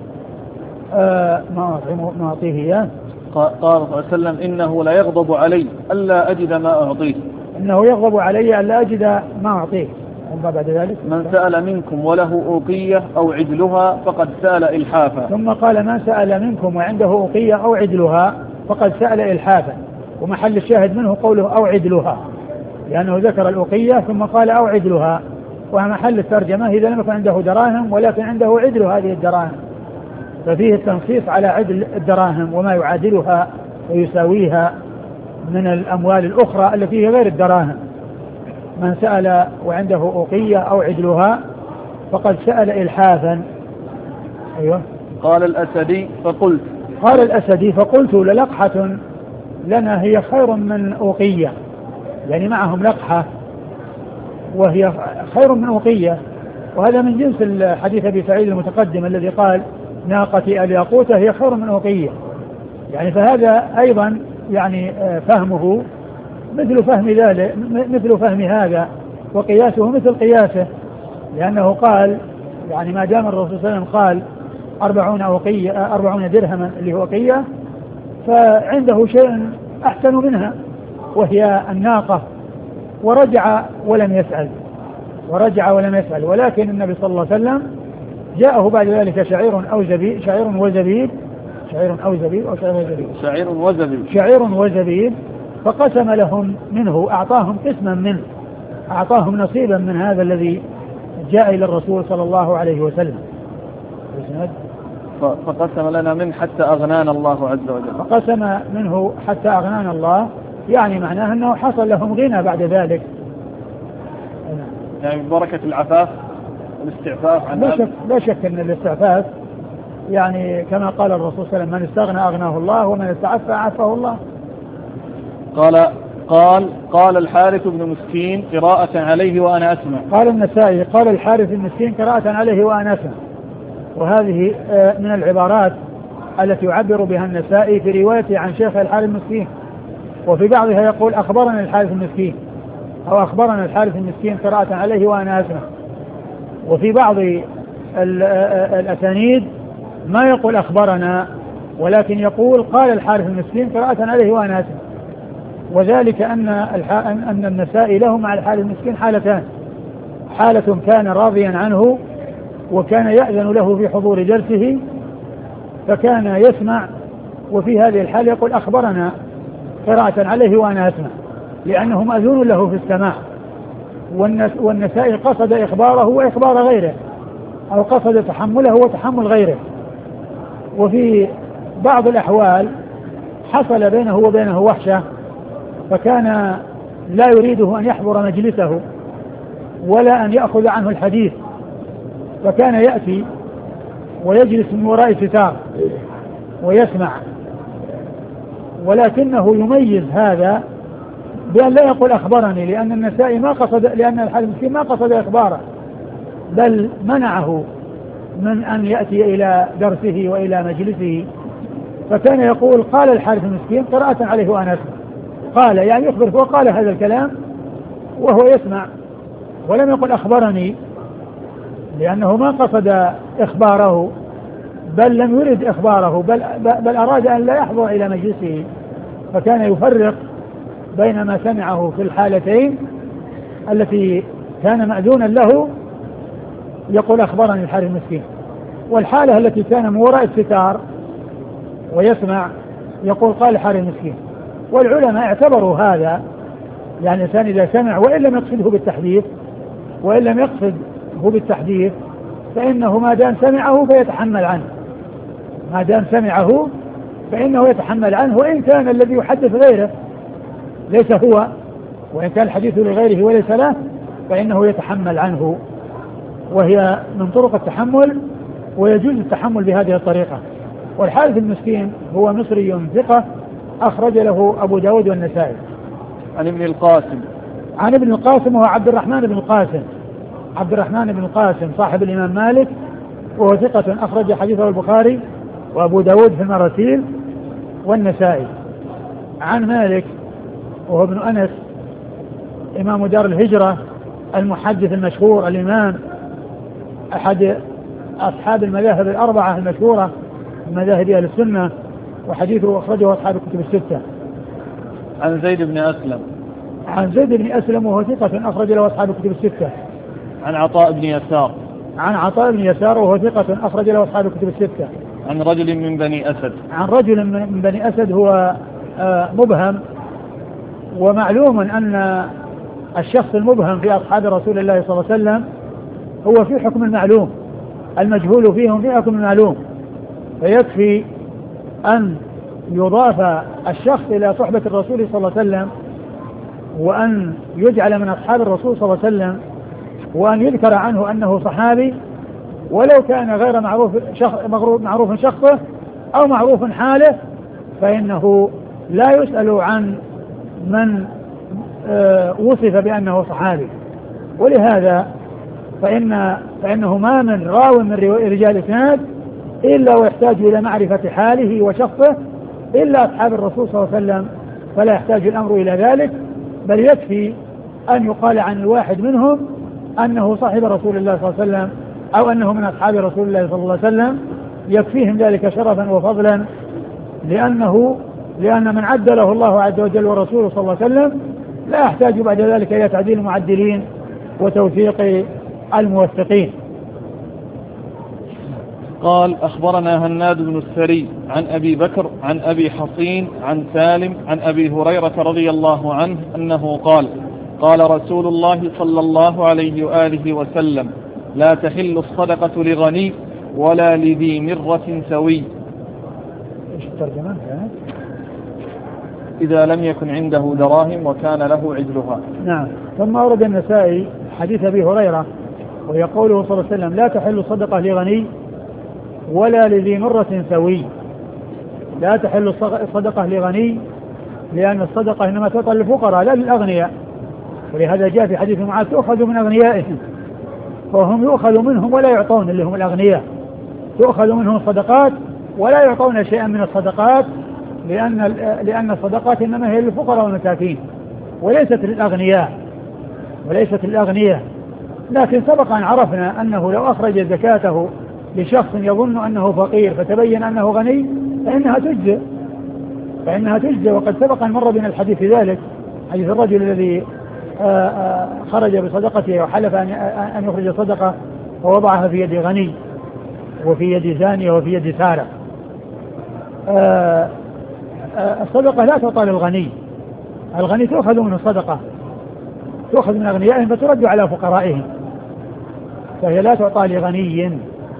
ما أعطيه إياه. قال صلى الله عليه وسلم: إنه لا يغضب علي ألا أجد ما أعطيه. إنه يغضب علي ألا أجد ما أعطيه. ثم بعد ذلك: من سأل منكم وله أوقية أو عدلها فقد سأل إلحافا. ثم قال: من سأل منكم وعنده أوقية أو عدلها فقد سأل إلحافا. ومحل الشاهد منه قوله أو عدلها، لأنه ذكر الأوقية ثم قال أو عدلها، ومحل الترجمة إذا لم يكن عنده دراهم ولكن عنده عدل هذه الدراهم، ففيه التنصيص على عدل الدراهم وما يعادلها ويساويها من الأموال الأخرى التي هي غير الدراهم. من سأل وعنده أوقية أو عدلها فقد سأل إلحافا. أيوة. قال الأسدي فقلت قال الأسدي فقلت للقحة لنا هي خير من أوقية، يعني معهم لقحة وهي خير من أوقية، وهذا من جنس الحديث أبي سعيد المتقدم الذي قال ناقتي الياقوتة هي خير من أوقية، يعني فهذا أيضا يعني فهمه مثل فهم ذلك، مثل فهم هذا، وقياسه مثل قياسه، لأنه قال يعني ما دام الرسول صلى الله عليه وسلم قال 40 درهما اللي هو أوقية، فعنده شيء أحسن منها وهي الناقة، ورجع ولم يسأل، ولكن النبي صلى الله عليه وسلم جاءه بعد ذلك شعير وزبيب فقسم لهم منه، أعطاهم قسما منه، أعطاهم نصيبا من هذا الذي جاء إلى الرسول صلى الله عليه وسلم. فقسم لنا منه حتى أغنانا الله عز وجل. فقسم منه حتى أغنانا الله، يعني معناه أنه حصل لهم غنى بعد ذلك، يعني ببركة العفاف والاستعفاف عن لا شك أن الاستعفاف يعني كما قال الرسول صلى الله عليه وسلم من استغنى أغناه الله ومن استعفى عفاه الله. قال الحارث بن مسكين قراءة عليه وأنا أسمع. قال النسائي قال الحارث بن مسكين قراءة عليه وأنا أسمع، وهذه من العبارات التي يعبر بها النسائي في روايته عن شيخ الحارث المسكين، وفي بعضها يقول أخبرنا الحارث المسكين أو أخبرنا الحارث المسكين قراءة عليه وأنا أسمع، وفي بعض الأسانيد ما يقول أخبرنا ولكن يقول قال الحارث المسكين قراءة عليه وأنا أسمع، وذلك أن النسائي له مع الحارث المسكين حالتان، حالة كان راضيا عنه وكان يأذن له في حضور درسه فكان يسمع، وفي هذه الحالة يقول أخبرنا قراءة عليه وأنا أسمع، لأنه مأذون له في السماع، والنسائي قصد إخباره وإخبار غيره، أو قصد تحمله وتحمل غيره. وفي بعض الأحوال حصل بينه وبينه وحشة، فكان لا يريده أن يحضر مجلسه ولا أن يأخذ عنه الحديث، فكان يأتي ويجلس من وراء ستار ويسمع، ولكنه يميز هذا بأن لا يقول أخبرني، لأن النسائي لأن الحارث المسكين ما قصد إخباره، بل منعه من أن يأتي إلى درسه وإلى مجلسه، فكان يقول قال الحارث المسكين قراءة عليه وأنا أسمع، قال يعني يخبر، وقال هذا الكلام وهو يسمع، ولم يقل أخبرني، لأنه ما قصد إخباره بل لم يرد إخباره، بل أراد أن لا يحضر إلى مجلسه، فكان يفرق بين ما سمعه في الحالتين التي كان مأذونا له يقول أخبرني الحارث المسكين، والحالة التي كان من وراء الستار ويسمع يقول قال الحارث المسكين. والعلماء اعتبروا هذا، يعني الإنسان إذا سمع وإن لم يقصده بالتحديث فإنه ما دام سمعه فإنه يتحمل عنه، وإن كان الذي يحدث غيره ليس هو، وإن كان الحديث لغيره وليس له فإنه يتحمل عنه، وهي من طرق التحمل، ويجوز التحمل بهذه الطريقة. والحارث المسكين هو مصري ثقة أخرج له أبو داود والنسائي. عن ابن القاسم وهو عبد الرحمن بن القاسم صاحب الإمام مالك، وهو ثقة أخرج حديثه البخاري وأبو داود في المراسيل والنسائي. عن مالك وهو ابن أنس إمام دار الهجرة المحدث المشهور الإمام، أحد أصحاب المذاهب الأربعة المشهورة من مذاهب أهل السنة، وحديثه أخرجه أصحاب الكتب الستة. عن زيد بن أسلم وهو ثقة أخرج له أصحاب الكتب الستة. عن عطاء بن يسار وهو ثقة أخرج له أصحاب الكتب الستة. عن رجل من بني أسد هو مبهم، ومعلوم أن الشخص المبهم في أصحاب رسول الله صلى الله عليه وسلم هو في حكم المعلوم، المجهول فيهم في حكم المعلوم، فيكفي أن يضاف الشخص إلى صحبة الرسول صلى الله عليه وسلم، وأن يجعل من أصحاب الرسول صلى الله عليه وسلم، وأن يذكر عنه أنه صحابي، ولو كان غير معروف شخصه أو معروف حاله، فإنه لا يسأل عن من وصف بأنه صحابي. ولهذا فإنه ما من راو من رجال إسناد إلا ويحتاج إلى معرفة حاله وشخصه إلا أصحاب الرسول صلى الله عليه وسلم، فلا يحتاج الأمر إلى ذلك، بل يكفي أن يقال عن الواحد منهم أنه صاحب رسول الله صلى الله عليه وسلم أو أنه من أصحاب رسول الله صلى الله عليه وسلم، يكفيهم ذلك شرفا وفضلا، لأن من عدله الله عز وجل ورسوله صلى الله عليه وسلم لا يحتاج بعد ذلك إلى تعديل المعدلين وتوثيق الموثقين. قال أخبرنا هناد بن السري عن أبي بكر عن أبي حصين عن سالم عن أبي هريرة رضي الله عنه أنه قال قال رسول الله صلى الله عليه وآله وسلم لا تحل الصدقة لغني ولا لذي مرة سوي. إيش الترجمة؟ إذا لم يكن عنده دراهم وكان له عدلها. نعم. ثم ورد النسائي حديث أبي هريرة ويقوله صلى الله عليه وسلم لا تحل الصدقة لغني ولا لذي مرة سوي. لا تحل الصدقة لغني لأن الصدقة إنما تعطى للفقراء لا للأغنياء، ولهذا جاء في حديث معاذ تؤخذ من أغنيائهم، فهم يؤخذ منهم ولا يعطون اللي هم الأغنياء، تؤخذ منهم الصدقات ولا يعطون شيئا من الصدقات، لأن الصدقات إنما هي للفقراء والمساكين وليست للأغنياء. لكن سبق أن عرفنا أنه لو أخرج زكاته لشخص يظن أنه فقير فتبين أنه غني فإنها تجزى، وقد سبق أن مر بنا الحديث في ذلك، حديث الرجل الذي خرج بصدقته وحلف أن يخرج صدقة ووضعها في يد غني وفي يد زانية وفي يد سارة. الصدقة لا تعطى للغني، الغني تؤخذ منه الصدقة، تؤخذ من أغنيائهم فترد على فقرائهم، فهي لا تعطى لغني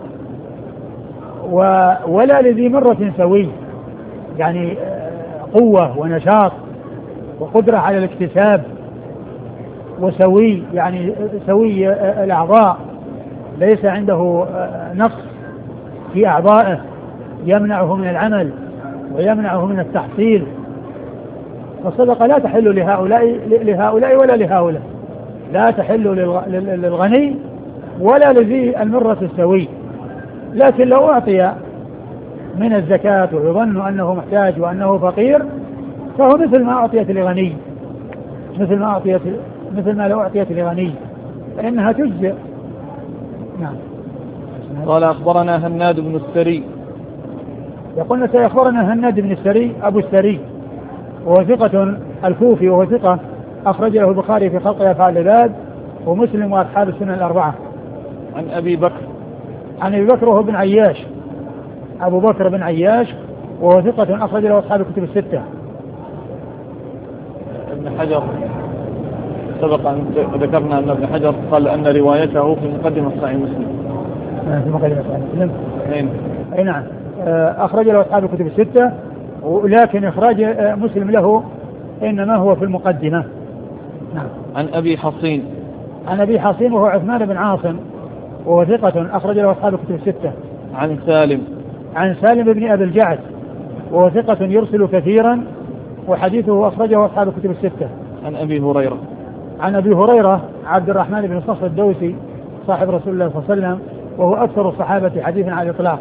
ولا لذي مرة سوي، يعني قوة ونشاط وقدرة على الاكتساب، وسوي يعني سوي الأعضاء ليس عنده نقص في أعضائه يمنعه من العمل ويمنعه من التحصيل. فالصدقة لا تحل لهؤلاء ولا لهؤلاء، لا تحل للغني ولا لذي المرة السوي. لكن لو أعطي من الزكاة ويظن أنه محتاج وأنه فقير فهو مثل ما أعطيت لغني، مثل ما لو أعطيت لغني فإنها تجزئ. نعم. قال أخبرنا هناد بن السري. يقولنا سيخبرنا هناد بن السري أبو السري وهو ثقة الكوفي وهو ثقة أخرج له البخاري في خلق أفعال العباد ومسلم وأصحاب السنن الأربعة. عن أبي بكر وهو بن عياش، أبو بكر بن عياش وهو ثقة أخرج له أصحاب الكتب الستة. ابن حجر سبق أن ذكرنا أن ابن حجر قال أن روايته في مقدمة صحيح مسلم. في مقدمة صحيح مسلم. أي نعم. أخرج له أصحاب الكتب الستة، ولكن إخراج مسلم له إنما هو في المقدمة. نعم. عن أبي حصين وهو عثمان بن عاصم وهو ثقة أخرج له أصحاب الكتب الستة. عن سالم بن أبي الجعد وهو ثقة يرسل كثيرا وحديثه أخرجه أصحاب الكتب الستة. عن أبي هريرة عبد الرحمن بن صخر الدوسي صاحب رسول الله صلى الله عليه وسلم وهو أكثر الصحابة حديثا على الإطلاق.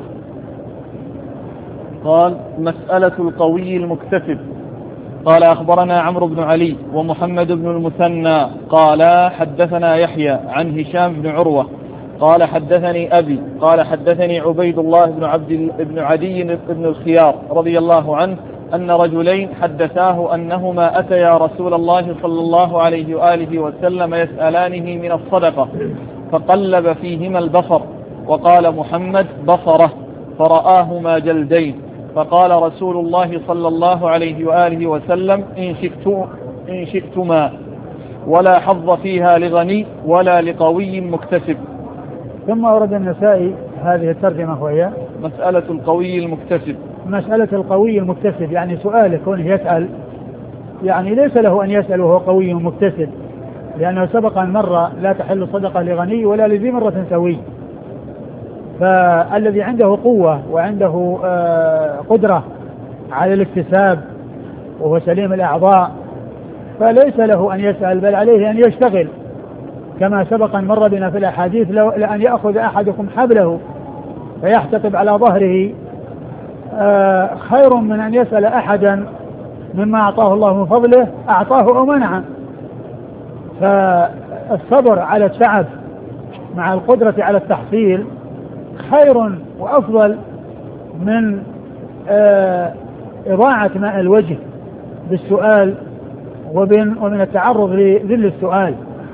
قال مسألة القوي المكتسب. قال أخبرنا عمرو بن علي ومحمد بن المثنى قال حدثنا يحيى عن هشام بن عروة قال حدثني أبي قال حدثني عبيد الله بن عدي بن الخيار رضي الله عنه أن رجلين حدثاه أنهما أتيا رسول الله صلى الله عليه وآله وسلم يسألانه من الصدقة فقلب فيهما البصر وقال محمد بصره فرآهما جلدين، فقال رسول الله صلى الله عليه وآله وسلم إن شئتما ولا حظ فيها لغني ولا لقوي مكتسب. ثم أورد النسائي هذه الترجمة وهي مسألة القوي المكتسب. يعني سؤاله كونه يسأل، يعني ليس له أن يسأل وهو قوي مكتسب، لأنه سبق أن مر لا تحل صدقة لغني ولا لذي مرة سوي، فالذي عنده قوة وعنده قدرة على الاكتساب وهو سليم الأعضاء فليس له أن يسأل، بل عليه أن يشتغل، كما سبق أن مر بنا في الأحاديث لأن يأخذ أحدكم حبله فيحتطب على ظهره خير من أن يسأل أحدا مما أعطاه الله من فضله أعطاه أو منعه. فالصبر على التعب مع القدرة على التحصيل خير وأفضل من إضاعة ماء الوجه بالسؤال ومن التعرض لذل السؤال.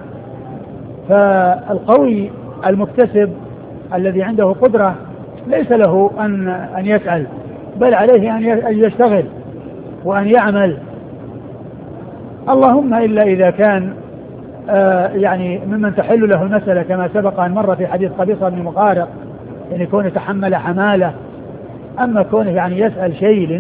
فالقوي المكتسب الذي عنده قدرة ليس له أن يسأل، بل عليه أن يشتغل وأن يعمل، اللهم إلا إذا كان يعني ممن تحل له المسألة كما سبق أن مر في حديث قبيصة بن مقارق أن يكون يتحمل حمالة. أما كونه يعني يسأل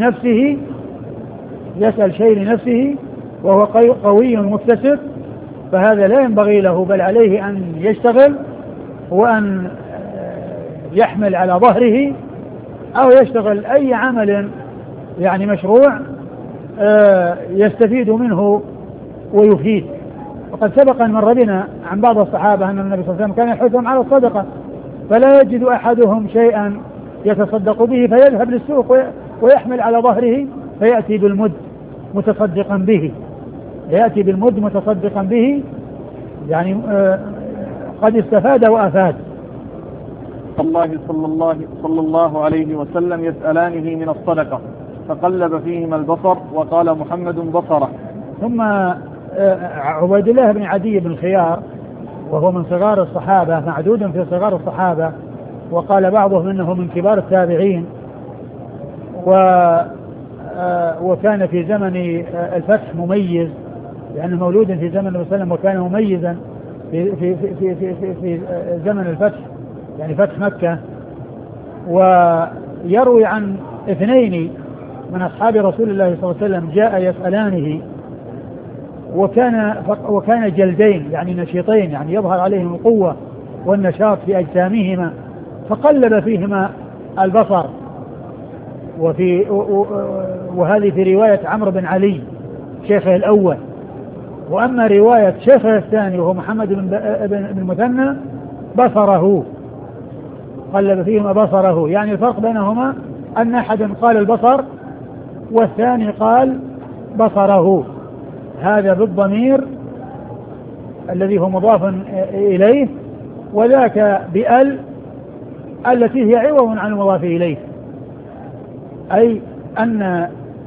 شيء لنفسه وهو قوي مكتسب فهذا لا ينبغي له، بل عليه أن يشتغل وأن يحمل على ظهره أو يشتغل أي عمل يعني مشروع يستفيد منه ويفيد. وقد سبق أن مر بنا عن بعض الصحابة أن النبي صلى الله عليه وسلم كان يحثهم على الصدقة، فلا يجد أحدهم شيئا يتصدق به فيذهب للسوق ويحمل على ظهره فيأتي بالمد متصدقا به، يعني قد استفاد وأفاد. الله صلى الله عليه وسلم يسألانه من الصدقة فقلب فيهما البصر وقال محمد بصره. ثم عبيد الله بن عدي بن خيار وهو من صغار الصحابة، معدود في صغار الصحابة، وقال بعضهم انه من كبار التابعين، وكان في زمن الفتح مميز لأنه مولود في زمن النبي صلى الله عليه وسلم وكان مميزا في زمن الفتح يعني فتح مكة. ويروي عن اثنين من أصحاب رسول الله صلى الله عليه وسلم جاء يسألانه وكان جلدين يعني نشيطين، يعني يظهر عليهم القوة والنشاط في أجسامهما، فقلب فيهما البصر. وهذه في رواية عمرو بن علي شيخه الأول. وأما رواية شيخه الثاني وهو محمد بن المثنى بصره، قلب فيهما بصره، يعني الفرق بينهما أن أحد قال البصر والثاني قال بصره، هذا بالضمير الذي هو مضاف إليه، وذاك بأل التي هي عوض عن المضاف إليه، أي أن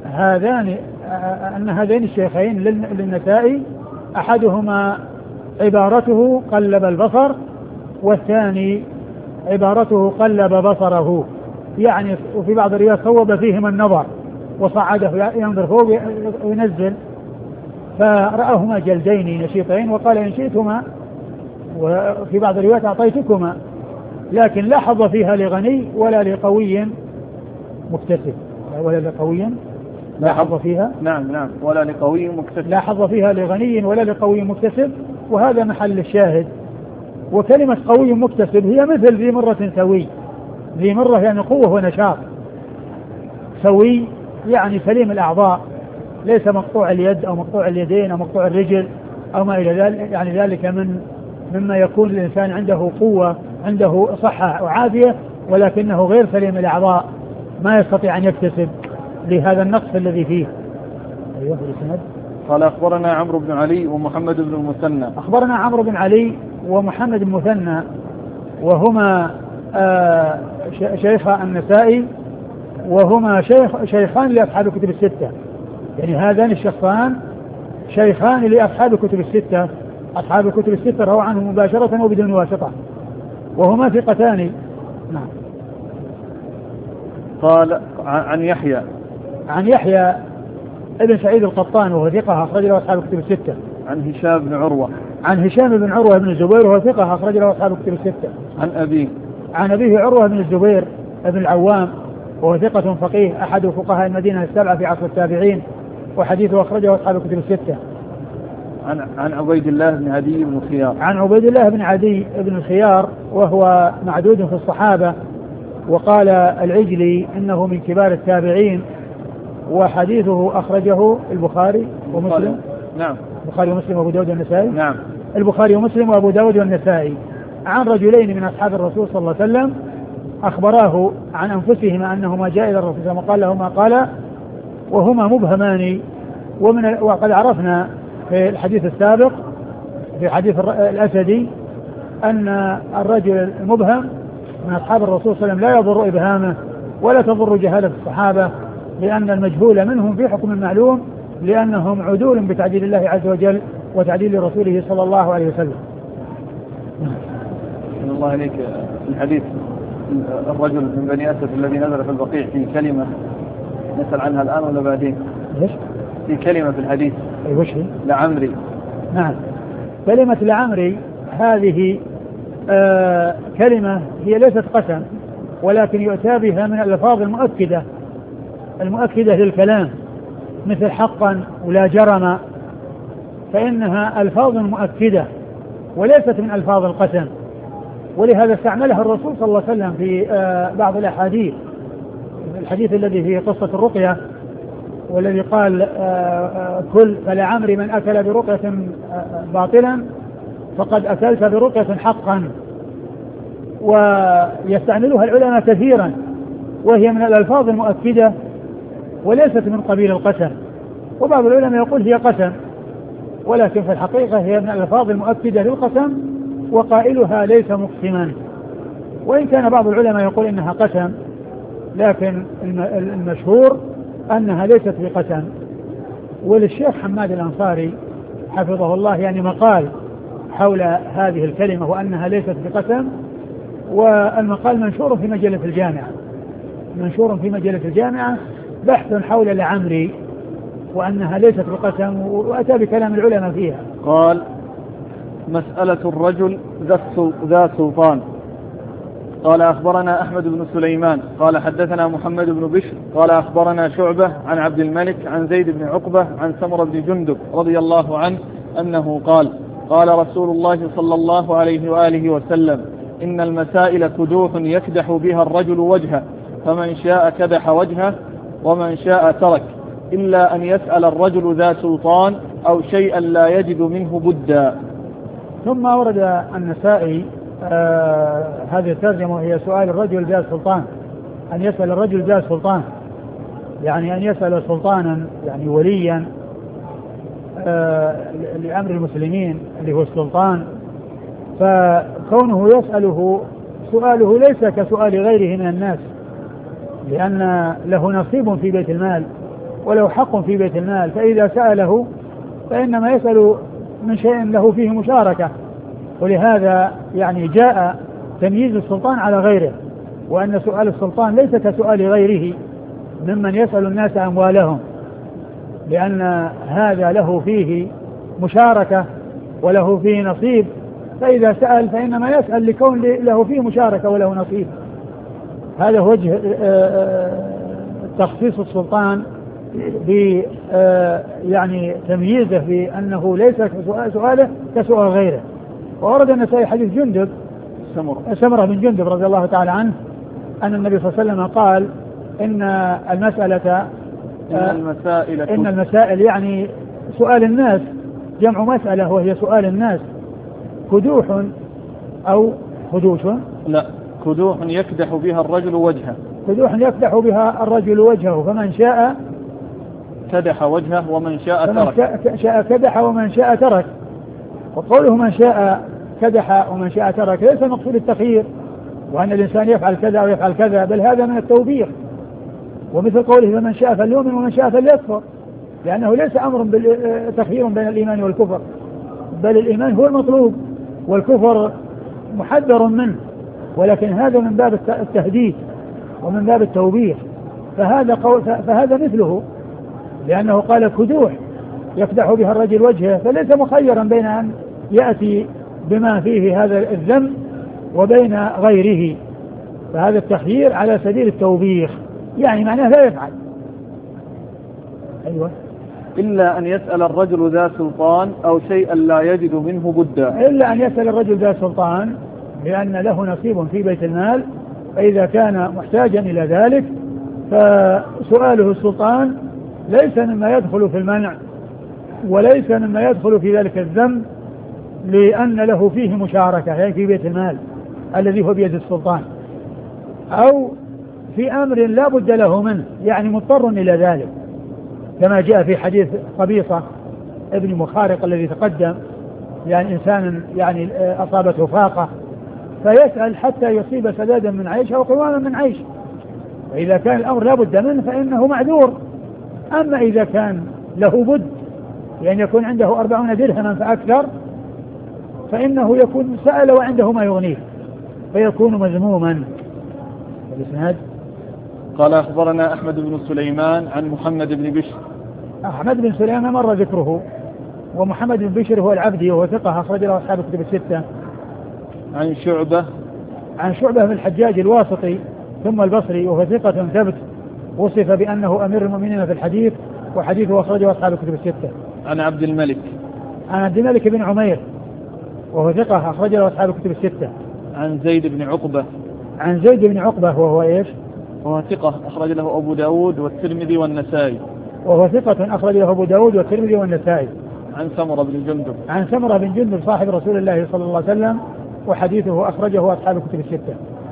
هذين الشيخين للنسائي أحدهما عبارته قلب البصر والثاني عبارته قلب بصره، يعني وفي بعض الروايات صوب فيهما النظر وصعده ينظر فوق وينزل، فرأهما جلدين نشيطين وقال إن شئتما، وفي بعض الروايات أعطيتكما، لكن لا حظ فيها لغني ولا لقوي مكتسب، ولا لقوي لا حظ فيها، نعم ولا لقوي مكتسب، لا حظ فيها لغني ولا لقوي مكتسب، وهذا محل الشاهد. وكلمة قوي مكتسب هي مثل ذي مرة سوي، ذي مرة يعني قوة ونشاط، سوي يعني سليم الأعضاء، ليس مقطوع اليد أو مقطوع اليدين أو مقطوع الرجل أو ما إلى ذلك، يعني ذلك مما يكون الإنسان عنده قوة، عنده صحة وعافية، ولكنه غير سليم الأعضاء، ما يستطيع أن يكتسب لهذا النقص الذي فيه. أيوه الإسناد. قال أخبرنا عمرو بن علي ومحمد بن المثنى. أخبرنا عمرو بن علي ومحمد بن المثنى وهما شيخ النسائي، وهما شيخان لأصحاب الكتب الستة، يعني هذان الشخصان شيخان لأصحاب الكتب الستة، أصحاب الكتب الستة رووا عنه مباشرة وبدون واسطة، وهما ثقتان. نعم. قال عن يحيى ابن سعيد القطان وهو ثقة أخرج له أصحاب الكتب الستة. عن هشام بن عروة بن الزبير وهو ثقة أخرج له أصحاب الكتب الستة. عن أبيه عروة بن الزبير بن العوام وهو ثقة فقيه أحد فقهاء المدينة السبعة في عصر التابعين، وحديثه أخرجه أصحاب الكتب الستة. عن عبيد الله بن عدي بن خيار. عن عبيد الله بن عدي بن الخيار وهو معدود في الصحابة وقال العجلي إنه من كبار التابعين، وحديثه أخرجه البخاري ومسلم. نعم. البخاري ومسلم وأبو داود والنسائي. نعم. البخاري ومسلم وأبو داود والنسائي عن رجلين من أصحاب الرسول صلى الله عليه وسلم أخبراه عن أنفسهما أنهما جاء إلى الرسول وقال قال لهما قال وهما مبهمان. وقد عرفنا في الحديث السابق في حديث الأسدي أن الرجل المبهم من أصحاب الرسول صلى الله عليه وسلم لا يضر إبهامه ولا تضر جهالة الصحابة، لأن المجهول منهم في حكم المعلوم، لأنهم عدول بتعديل الله عز وجل وتعديل رسوله صلى الله عليه وسلم. من الله عليك الحديث الرجل من بني أسد الذي نزل في البقيع في كلمة نسأل عنها الآن ولا بعدين؟ ليش؟ في كلمة في الحديث. أي وش هي؟ لعمري. نعم. كلمة لعمري هذه كلمة هي ليست قسم، ولكن يؤتى بها من الألفاظ المؤكدة للكلام، مثل حقا ولا جرم، فإنها ألفاظ مؤكدة وليست من ألفاظ القسم، ولهذا استعملها الرسول صلى الله عليه وسلم في بعض الأحاديث. الحديث الذي في قصة الرقية والذي قال كل فلعمري من أكل برقية باطلا فقد أكلت برقية حقا، ويستعملها العلماء كثيرا، وهي من الألفاظ المؤكدة وليست من قبيل القسم. وبعض العلماء يقول هي قسم، ولكن في الحقيقة هي من الألفاظ المؤكدة للقسم، وقائلها ليس مقسما، وإن كان بعض العلماء يقول إنها قسم، لكن المشهور أنها ليست بقسم. وللشيخ حماد الأنصاري حفظه الله يعني مقال حول هذه الكلمة وأنها ليست بقسم، والمقال منشور في مجلة الجامعة بحث حول لعمري وأنها ليست بقسم، وأتى بكلام العلماء فيها. قال مسألة الرجل ذا سلطان. قال أخبرنا أحمد بن سليمان قال حدثنا محمد بن بشر قال أخبرنا شعبة عن عبد الملك عن زيد بن عقبة عن سمرة بن جندب رضي الله عنه أنه قال قال رسول الله صلى الله عليه وآله وسلم إن المسائل كدوح يكدح بها الرجل وجهه، فمن شاء كدح وجهه ومن شاء ترك، إلا أن يسأل الرجل ذا سلطان أو شيئا لا يجد منه بدا. ثم ورد النسائي هذه الترجمة وهي سؤال الرجل ذا سلطان، أن يسأل الرجل ذا سلطان، يعني أن يسأل سلطانا يعني وليا لأمر المسلمين اللي هو السلطان، فكونه يسأله سؤاله ليس كسؤال غيره من الناس، لأن له نصيب في بيت المال وله حق في بيت المال، فإذا سأله فإنما يسأل من شيء له فيه مشاركة، ولهذا يعني جاء تمييز السلطان على غيره، وأن سؤال السلطان ليس كسؤال غيره ممن يسأل الناس أموالهم، لأن هذا له فيه مشاركة وله فيه نصيب، فإذا سأل فإنما يسأل لكون له فيه مشاركة وله نصيب. هذا وجه تخصيص السلطان يعني تمييزه بأنه ليس سؤاله كسؤال غيره. وورد النسائي حديث جندب سمرة بن جندب رضي الله تعالى عنه أن النبي صلى الله عليه وسلم قال إن المسائل يعني سؤال الناس، جمع مسألة وهي سؤال الناس، كدوح أو خدوش، لا كدوح يكدح بها الرجل وجهه، كدوح يكدح بها الرجل وجهه، فمن شاء كدح وجهه ومن شاء ترك، شاء كدح ومن شاء ترك. وقوله من شاء كدح ومن شاء ترك ليس مقصود التخيير وأن الإنسان يفعل كذا ويفعل كذا، بل هذا من التوبيخ، ومثل قوله فمن شاء فليؤمن ومن شاء فليكفر، لأنه ليس أمر بالتخيير بين الإيمان والكفر، بل الإيمان هو المطلوب والكفر محذر منه، ولكن هذا من باب التهديد ومن باب التوبيخ، فهذا مثله، لأنه قال كدوح يكدح بها الرجل وجهه، فليس مخيرا بين أن يأتي بما فيه هذا الذم وبين غيره، فهذا التخيير على سبيل التوبيخ، يعني معناه لا يفعل. أيوة. إلا أن يسأل الرجل ذا سلطان أو شيئا لا يجد منه بدا، إلا أن يسأل الرجل ذا سلطان لأن له نصيب في بيت المال فإذا كان محتاجا إلى ذلك فسؤاله السلطان ليس مما يدخل في المنع وليس مما يدخل في ذلك الذنب، لأن له فيه مشاركة، يعني في بيت المال الذي هو بيد السلطان، أو في أمر لا بد له منه، يعني مضطر إلى ذلك، كما جاء في حديث قبيصة ابن مخارق الذي تقدم، يعني إنسان يعني أصابته فاقة فيسأل حتى يصيب سدادا من عيش أو قواما من عيش، وإذا كان الأمر لا بد منه فإنه معذور. أما إذا كان له بد يعني يكون عنده 40 درهما فأكثر فإنه يكون سأل وعنده ما يغنيه فيكون مذموما. الإسناد قال أخبرنا أحمد بن سليمان عن محمد بن بشر. أحمد بن سليمان مر ذكره، ومحمد بن بشر هو العبدي وهو ثقة أخرج له أصحاب الكتب الستة. عن شعبة بن الحجاج الواسطي ثم البصري وهو ثقة ثبت، وصف بأنه أمير المؤمنين في الحديث وحديثه أخرجه أصحاب الكتب الستة. عن عبد الملك بن عمير وهو ثقة أخرج له أصحاب الكتب الستة. عن زيد بن عقبة وهو إيش؟ وهو ثقة أخرج له أبو داود والترمذي والنسائي. وهو ثقة أخرج له أبو داود والترمذي والنسائي. عن سمرة بن جندب صاحب رسول الله صلى الله عليه وسلم وحديثه أخرجه أصحاب الكتب الستة.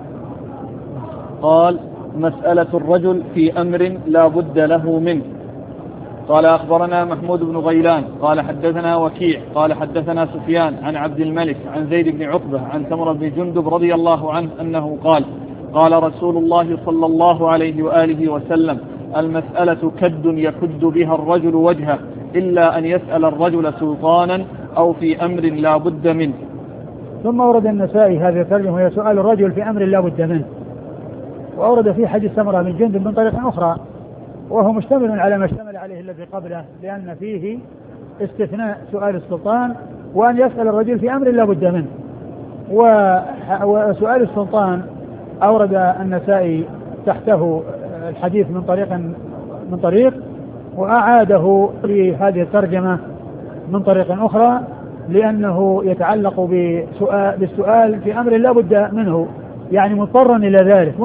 قال: مسألة الرجل في أمر لا بد له منه. قال: أخبرنا محمود بن غيلان قال حدثنا وكيع قال حدثنا سفيان عن عبد الملك عن زيد بن عقبة عن سمرة بن جندب رضي الله عنه أنه قال: قال رسول الله صلى الله عليه وآله وسلم: المسألة كد يكد بها الرجل وجهه إلا أن يسأل الرجل سلطانا أو في أمر لا بد منه. ثم ورد النسائي هذه الترجمة وهي سؤال الرجل في أمر لا بد منه، وأورد في حديث سمرة بن جندب من طريق أخرى، وهو مشتمل على ما اشتمل عليه الذي قبله، لأن فيه استثناء سؤال السلطان وأن يسأل الرجل في أمر لا بد منه. وسؤال السلطان أورد النسائي تحته الحديث من طريق وأعاده في هذه الترجمة من طريق أخرى، لأنه يتعلق بالسؤال في أمر لا بد منه، يعني مضطر إلى ذلك،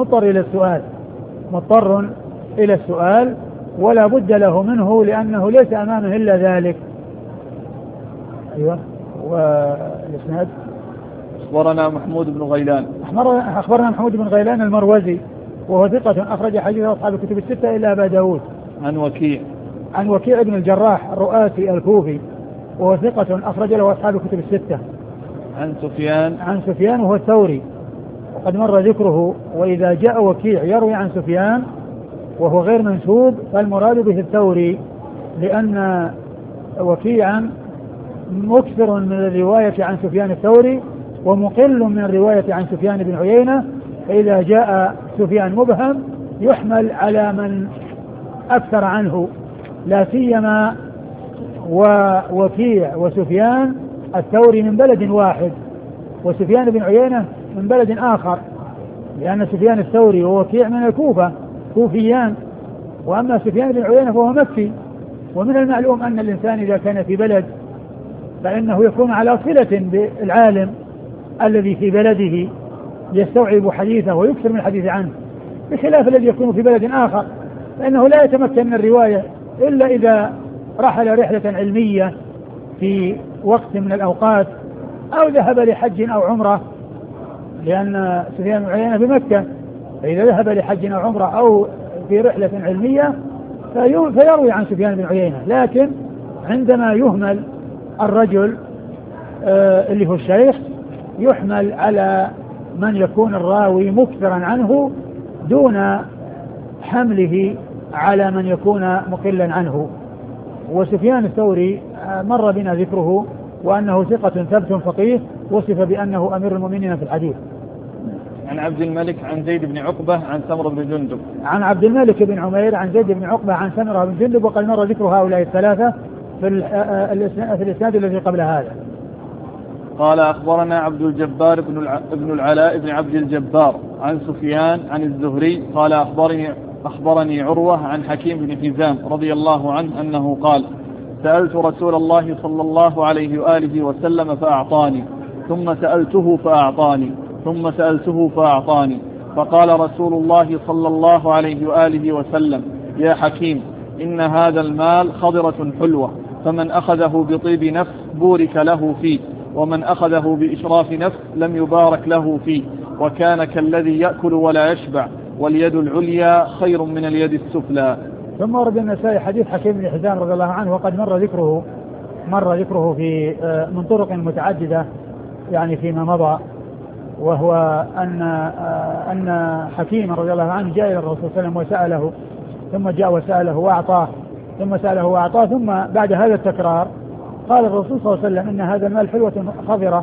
مضطر إلى السؤال ولا بد له منه، لأنه ليس أمامه إلا ذلك. أيوة. والإسناد أخبرنا محمود بن غيلان المروزي وهو ثقة أخرج حديثه أصحاب الكتب الستة إلا أبا داود. عن وكيع بن الجراح الرؤاسي الكوفي وهو ثقة أخرج له أصحاب الكتب الستة. عن سفيان وهو الثوري وقد مر ذكره. وإذا جاء وكيع يروي عن سفيان وهو غير منسوب فالمراد به الثوري، لأن وكيعا مكثر من الرواية عن سفيان الثوري ومقل من الرواية عن سفيان بن عيينة، فإذا جاء سفيان مبهم يحمل على من أكثر عنه، لا سيما ووكيع وسفيان الثوري من بلد واحد وسفيان بن عيينة من بلد آخر، لأن سفيان الثوري ووكيع من الكوفة كوفيان، وأما سفيان بن عيينة فهو مكي. ومن المعلوم أن الإنسان إذا كان في بلد فإنه يكون على صلة بالعالم الذي في بلده يستوعب حديثه ويكثر من الحديث عنه، بخلاف الذي يكون في بلد آخر فإنه لا يتمكن من الرواية إلا إذا رحل رحلة علمية في وقت من الأوقات أو ذهب لحج أو عمرة، لأن سفيان بن عيينة بمكة، فإذا ذهب لحج أو عمرة أو في رحلة علمية فيروي عن سفيان بن عيينة. لكن عندما يهمل الرجل اللي هو الشيخ يحمل على من يكون الراوي مكثرا عنه دون حمله على من يكون مقلا عنه. وسفيان الثوري مر بنا ذكره وأنه ثقة ثبت فقيه، وصف بأنه أمير المؤمنين في الحديث. عن عبد الملك عن زيد بن عقبة عن سمرة بن جندب. عن عبد الملك بن عمير عن زيد بن عقبة عن سمرة بن جندب، وقد مر ذكر هؤلاء الثلاثة في الإسناد الذي قبل هذا. قال: أخبرنا عبد الجبار بن العلاء بن عبد الجبار عن سفيان عن الزهري قال: أخبرني عروة عن حكيم بن حزام رضي الله عنه أنه قال: سألت رسول الله صلى الله عليه وآله وسلم فأعطاني، ثم سألته فأعطاني، ثم سألته فأعطاني، فقال رسول الله صلى الله عليه وآله وسلم: يا حكيم، إن هذا المال خضرة حلوة، فمن أخذه بطيب نفس بورك له فيه، ومن أخذه بإشراف نفس لم يبارك له فيه، وكان كالذي يأكل ولا يشبع، واليد العليا خير من اليد السفلى. ثم ورد النسائي حديث حكيم بن حزام رضي الله عنه، وقد مر ذكره في من طرق متعددة يعني فيما مضى، وهو أن حكيم رضي الله عنه جاء إلى الرسول صلى الله عليه وسلم وسأله، ثم جاء وسأله وأعطاه، ثم سأله وأعطاه، ثم بعد هذا التكرار قال الرسول صلى الله عليه وسلم: إن هذا المال حلوة خضرة،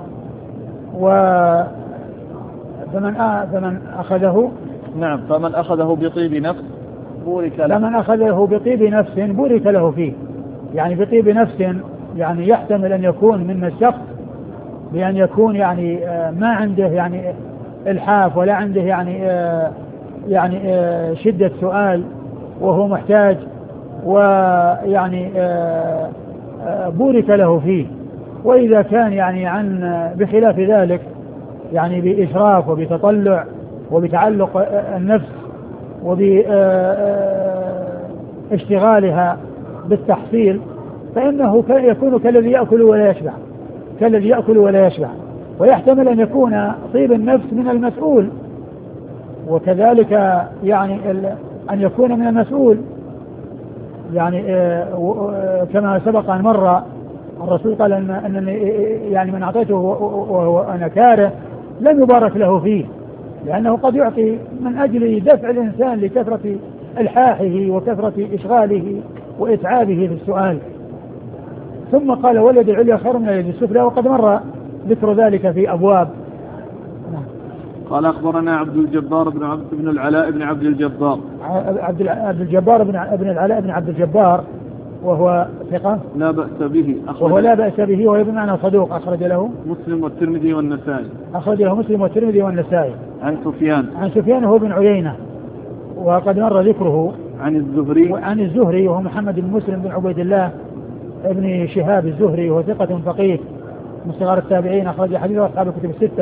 فمن أخذه فمن أخذه بطيب نفس بورك له. فمن أخذه بطيب نفس بورك له فيه، يعني بطيب نفس يعني يحتمل أن يكون من الشخص بأن يكون يعني ما عنده يعني إلحاف، ولا عنده يعني شدة سؤال وهو محتاج، ويعني بورك له فيه. وإذا كان يعني بخلاف ذلك يعني بإشراف وبتطلع وبتعلق النفس وباشتغالها بالتحصيل، فإنه يكون كالذي يأكل ولا يشبع، ويحتمل أن يكون طيب النفس من المسؤول، وكذلك يعني أن يكون من المسؤول يعني كما سبق أن مر الرسول قال أن يعني من أعطيته وأنا كاره لم يبارك له فيه، لأنه قد يعطي من أجل دفع الإنسان لكثرة إلحاحه وكثرة إشغاله وإتعابه في السؤال. ثم قال: واليد العليا خير من اليد السفلى، وقد مر ذكر ذلك في أبواب. قال: أخبرنا عبد الجبار بن العلاء بن عبد الجبار. عبد الجبار بن العلاء بن عبد الجبار، وهو ثقة لا بأس به، وهو بمعنى صدوق، أخرج له مسلم والترمذي والنسائي. عن سفيان هو بن عيينة، وقد مر ذكره عن الزهري وهو محمد بن مسلم بن عبيد الله ابن شهاب الزهري، وهو ثقة فقيه من صغار التابعين، أخرج حديثه أصحاب الكتب الستة.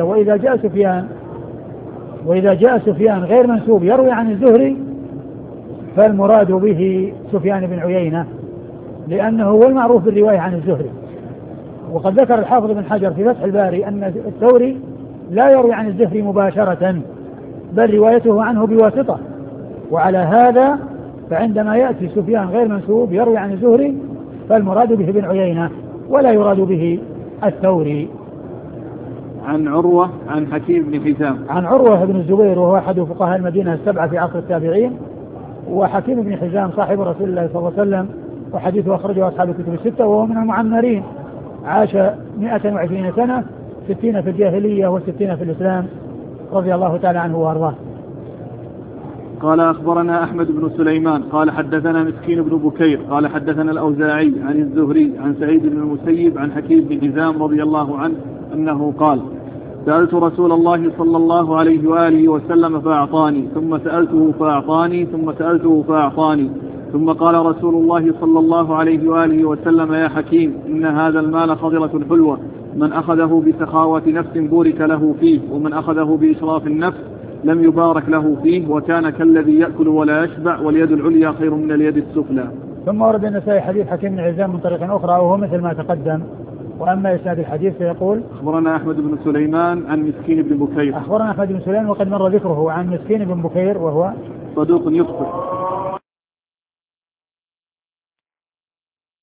وإذا جاء سفيان غير منسوب يروي عن الزهري، فالمراد به سفيان بن عيينة، لأنه هو المعروف بالرواية عن الزهري. وقد ذكر الحافظ بن حجر في فتح الباري أن الثوري لا يروي عن الزهري مباشرة، بل روايته عنه بواسطة، وعلى هذا فعندما يأتي سفيان غير منسوب يروي عن الزهري فالمراد به بن عيينة، ولا يراد به الثوري. عن عروة عن حكيم بن حزام. عن عروة بن الزبير، وهو أحد فقهاء المدينة السبعة في عصر التابعين. وحكيم بن حزام صاحب رسول الله صلى الله عليه وسلم، وحديثه أخرجه أصحاب الكتب الستة، وهو من المعمرين، عاش 120 سنة، 60 في الجاهلية و60 في الإسلام، رضي الله تعالى عنه وأرضاه. قال: أخبرنا أحمد بن سليمان قال حدثنا مسكين بن بكير قال حدثنا الأوزاعي عن الزهري عن سعيد بن المسيب عن حكيم بن حزام رضي الله عنه أنه قال: سألت رسول الله صلى الله عليه وآله وسلم فأعطاني، ثم سألته فأعطاني، ثم سألته فأعطاني، ثم قال رسول الله صلى الله عليه وآله وسلم: يا حكيم، إن هذا المال خضرة حلوة، من أخذه بسخاوة نفس بورك له فيه، ومن أخذه بإشراف النفس لم يبارك له فيه، وكان كالذي يأكل ولا يشبع، واليد العليا خير من اليد السفلى. ثم ورد النسائي حديث حكيم بن حزام من طريق أخرى، وهو مثل ما تقدم. وأما إسناد الحديث فيقول: أخبرنا أحمد بن سليمان عن مسكين بن بكير. أخبرنا أحمد بن سليمان، وقد مر ذكره عن مسكين بن بكير، وهو صدوق يخطئ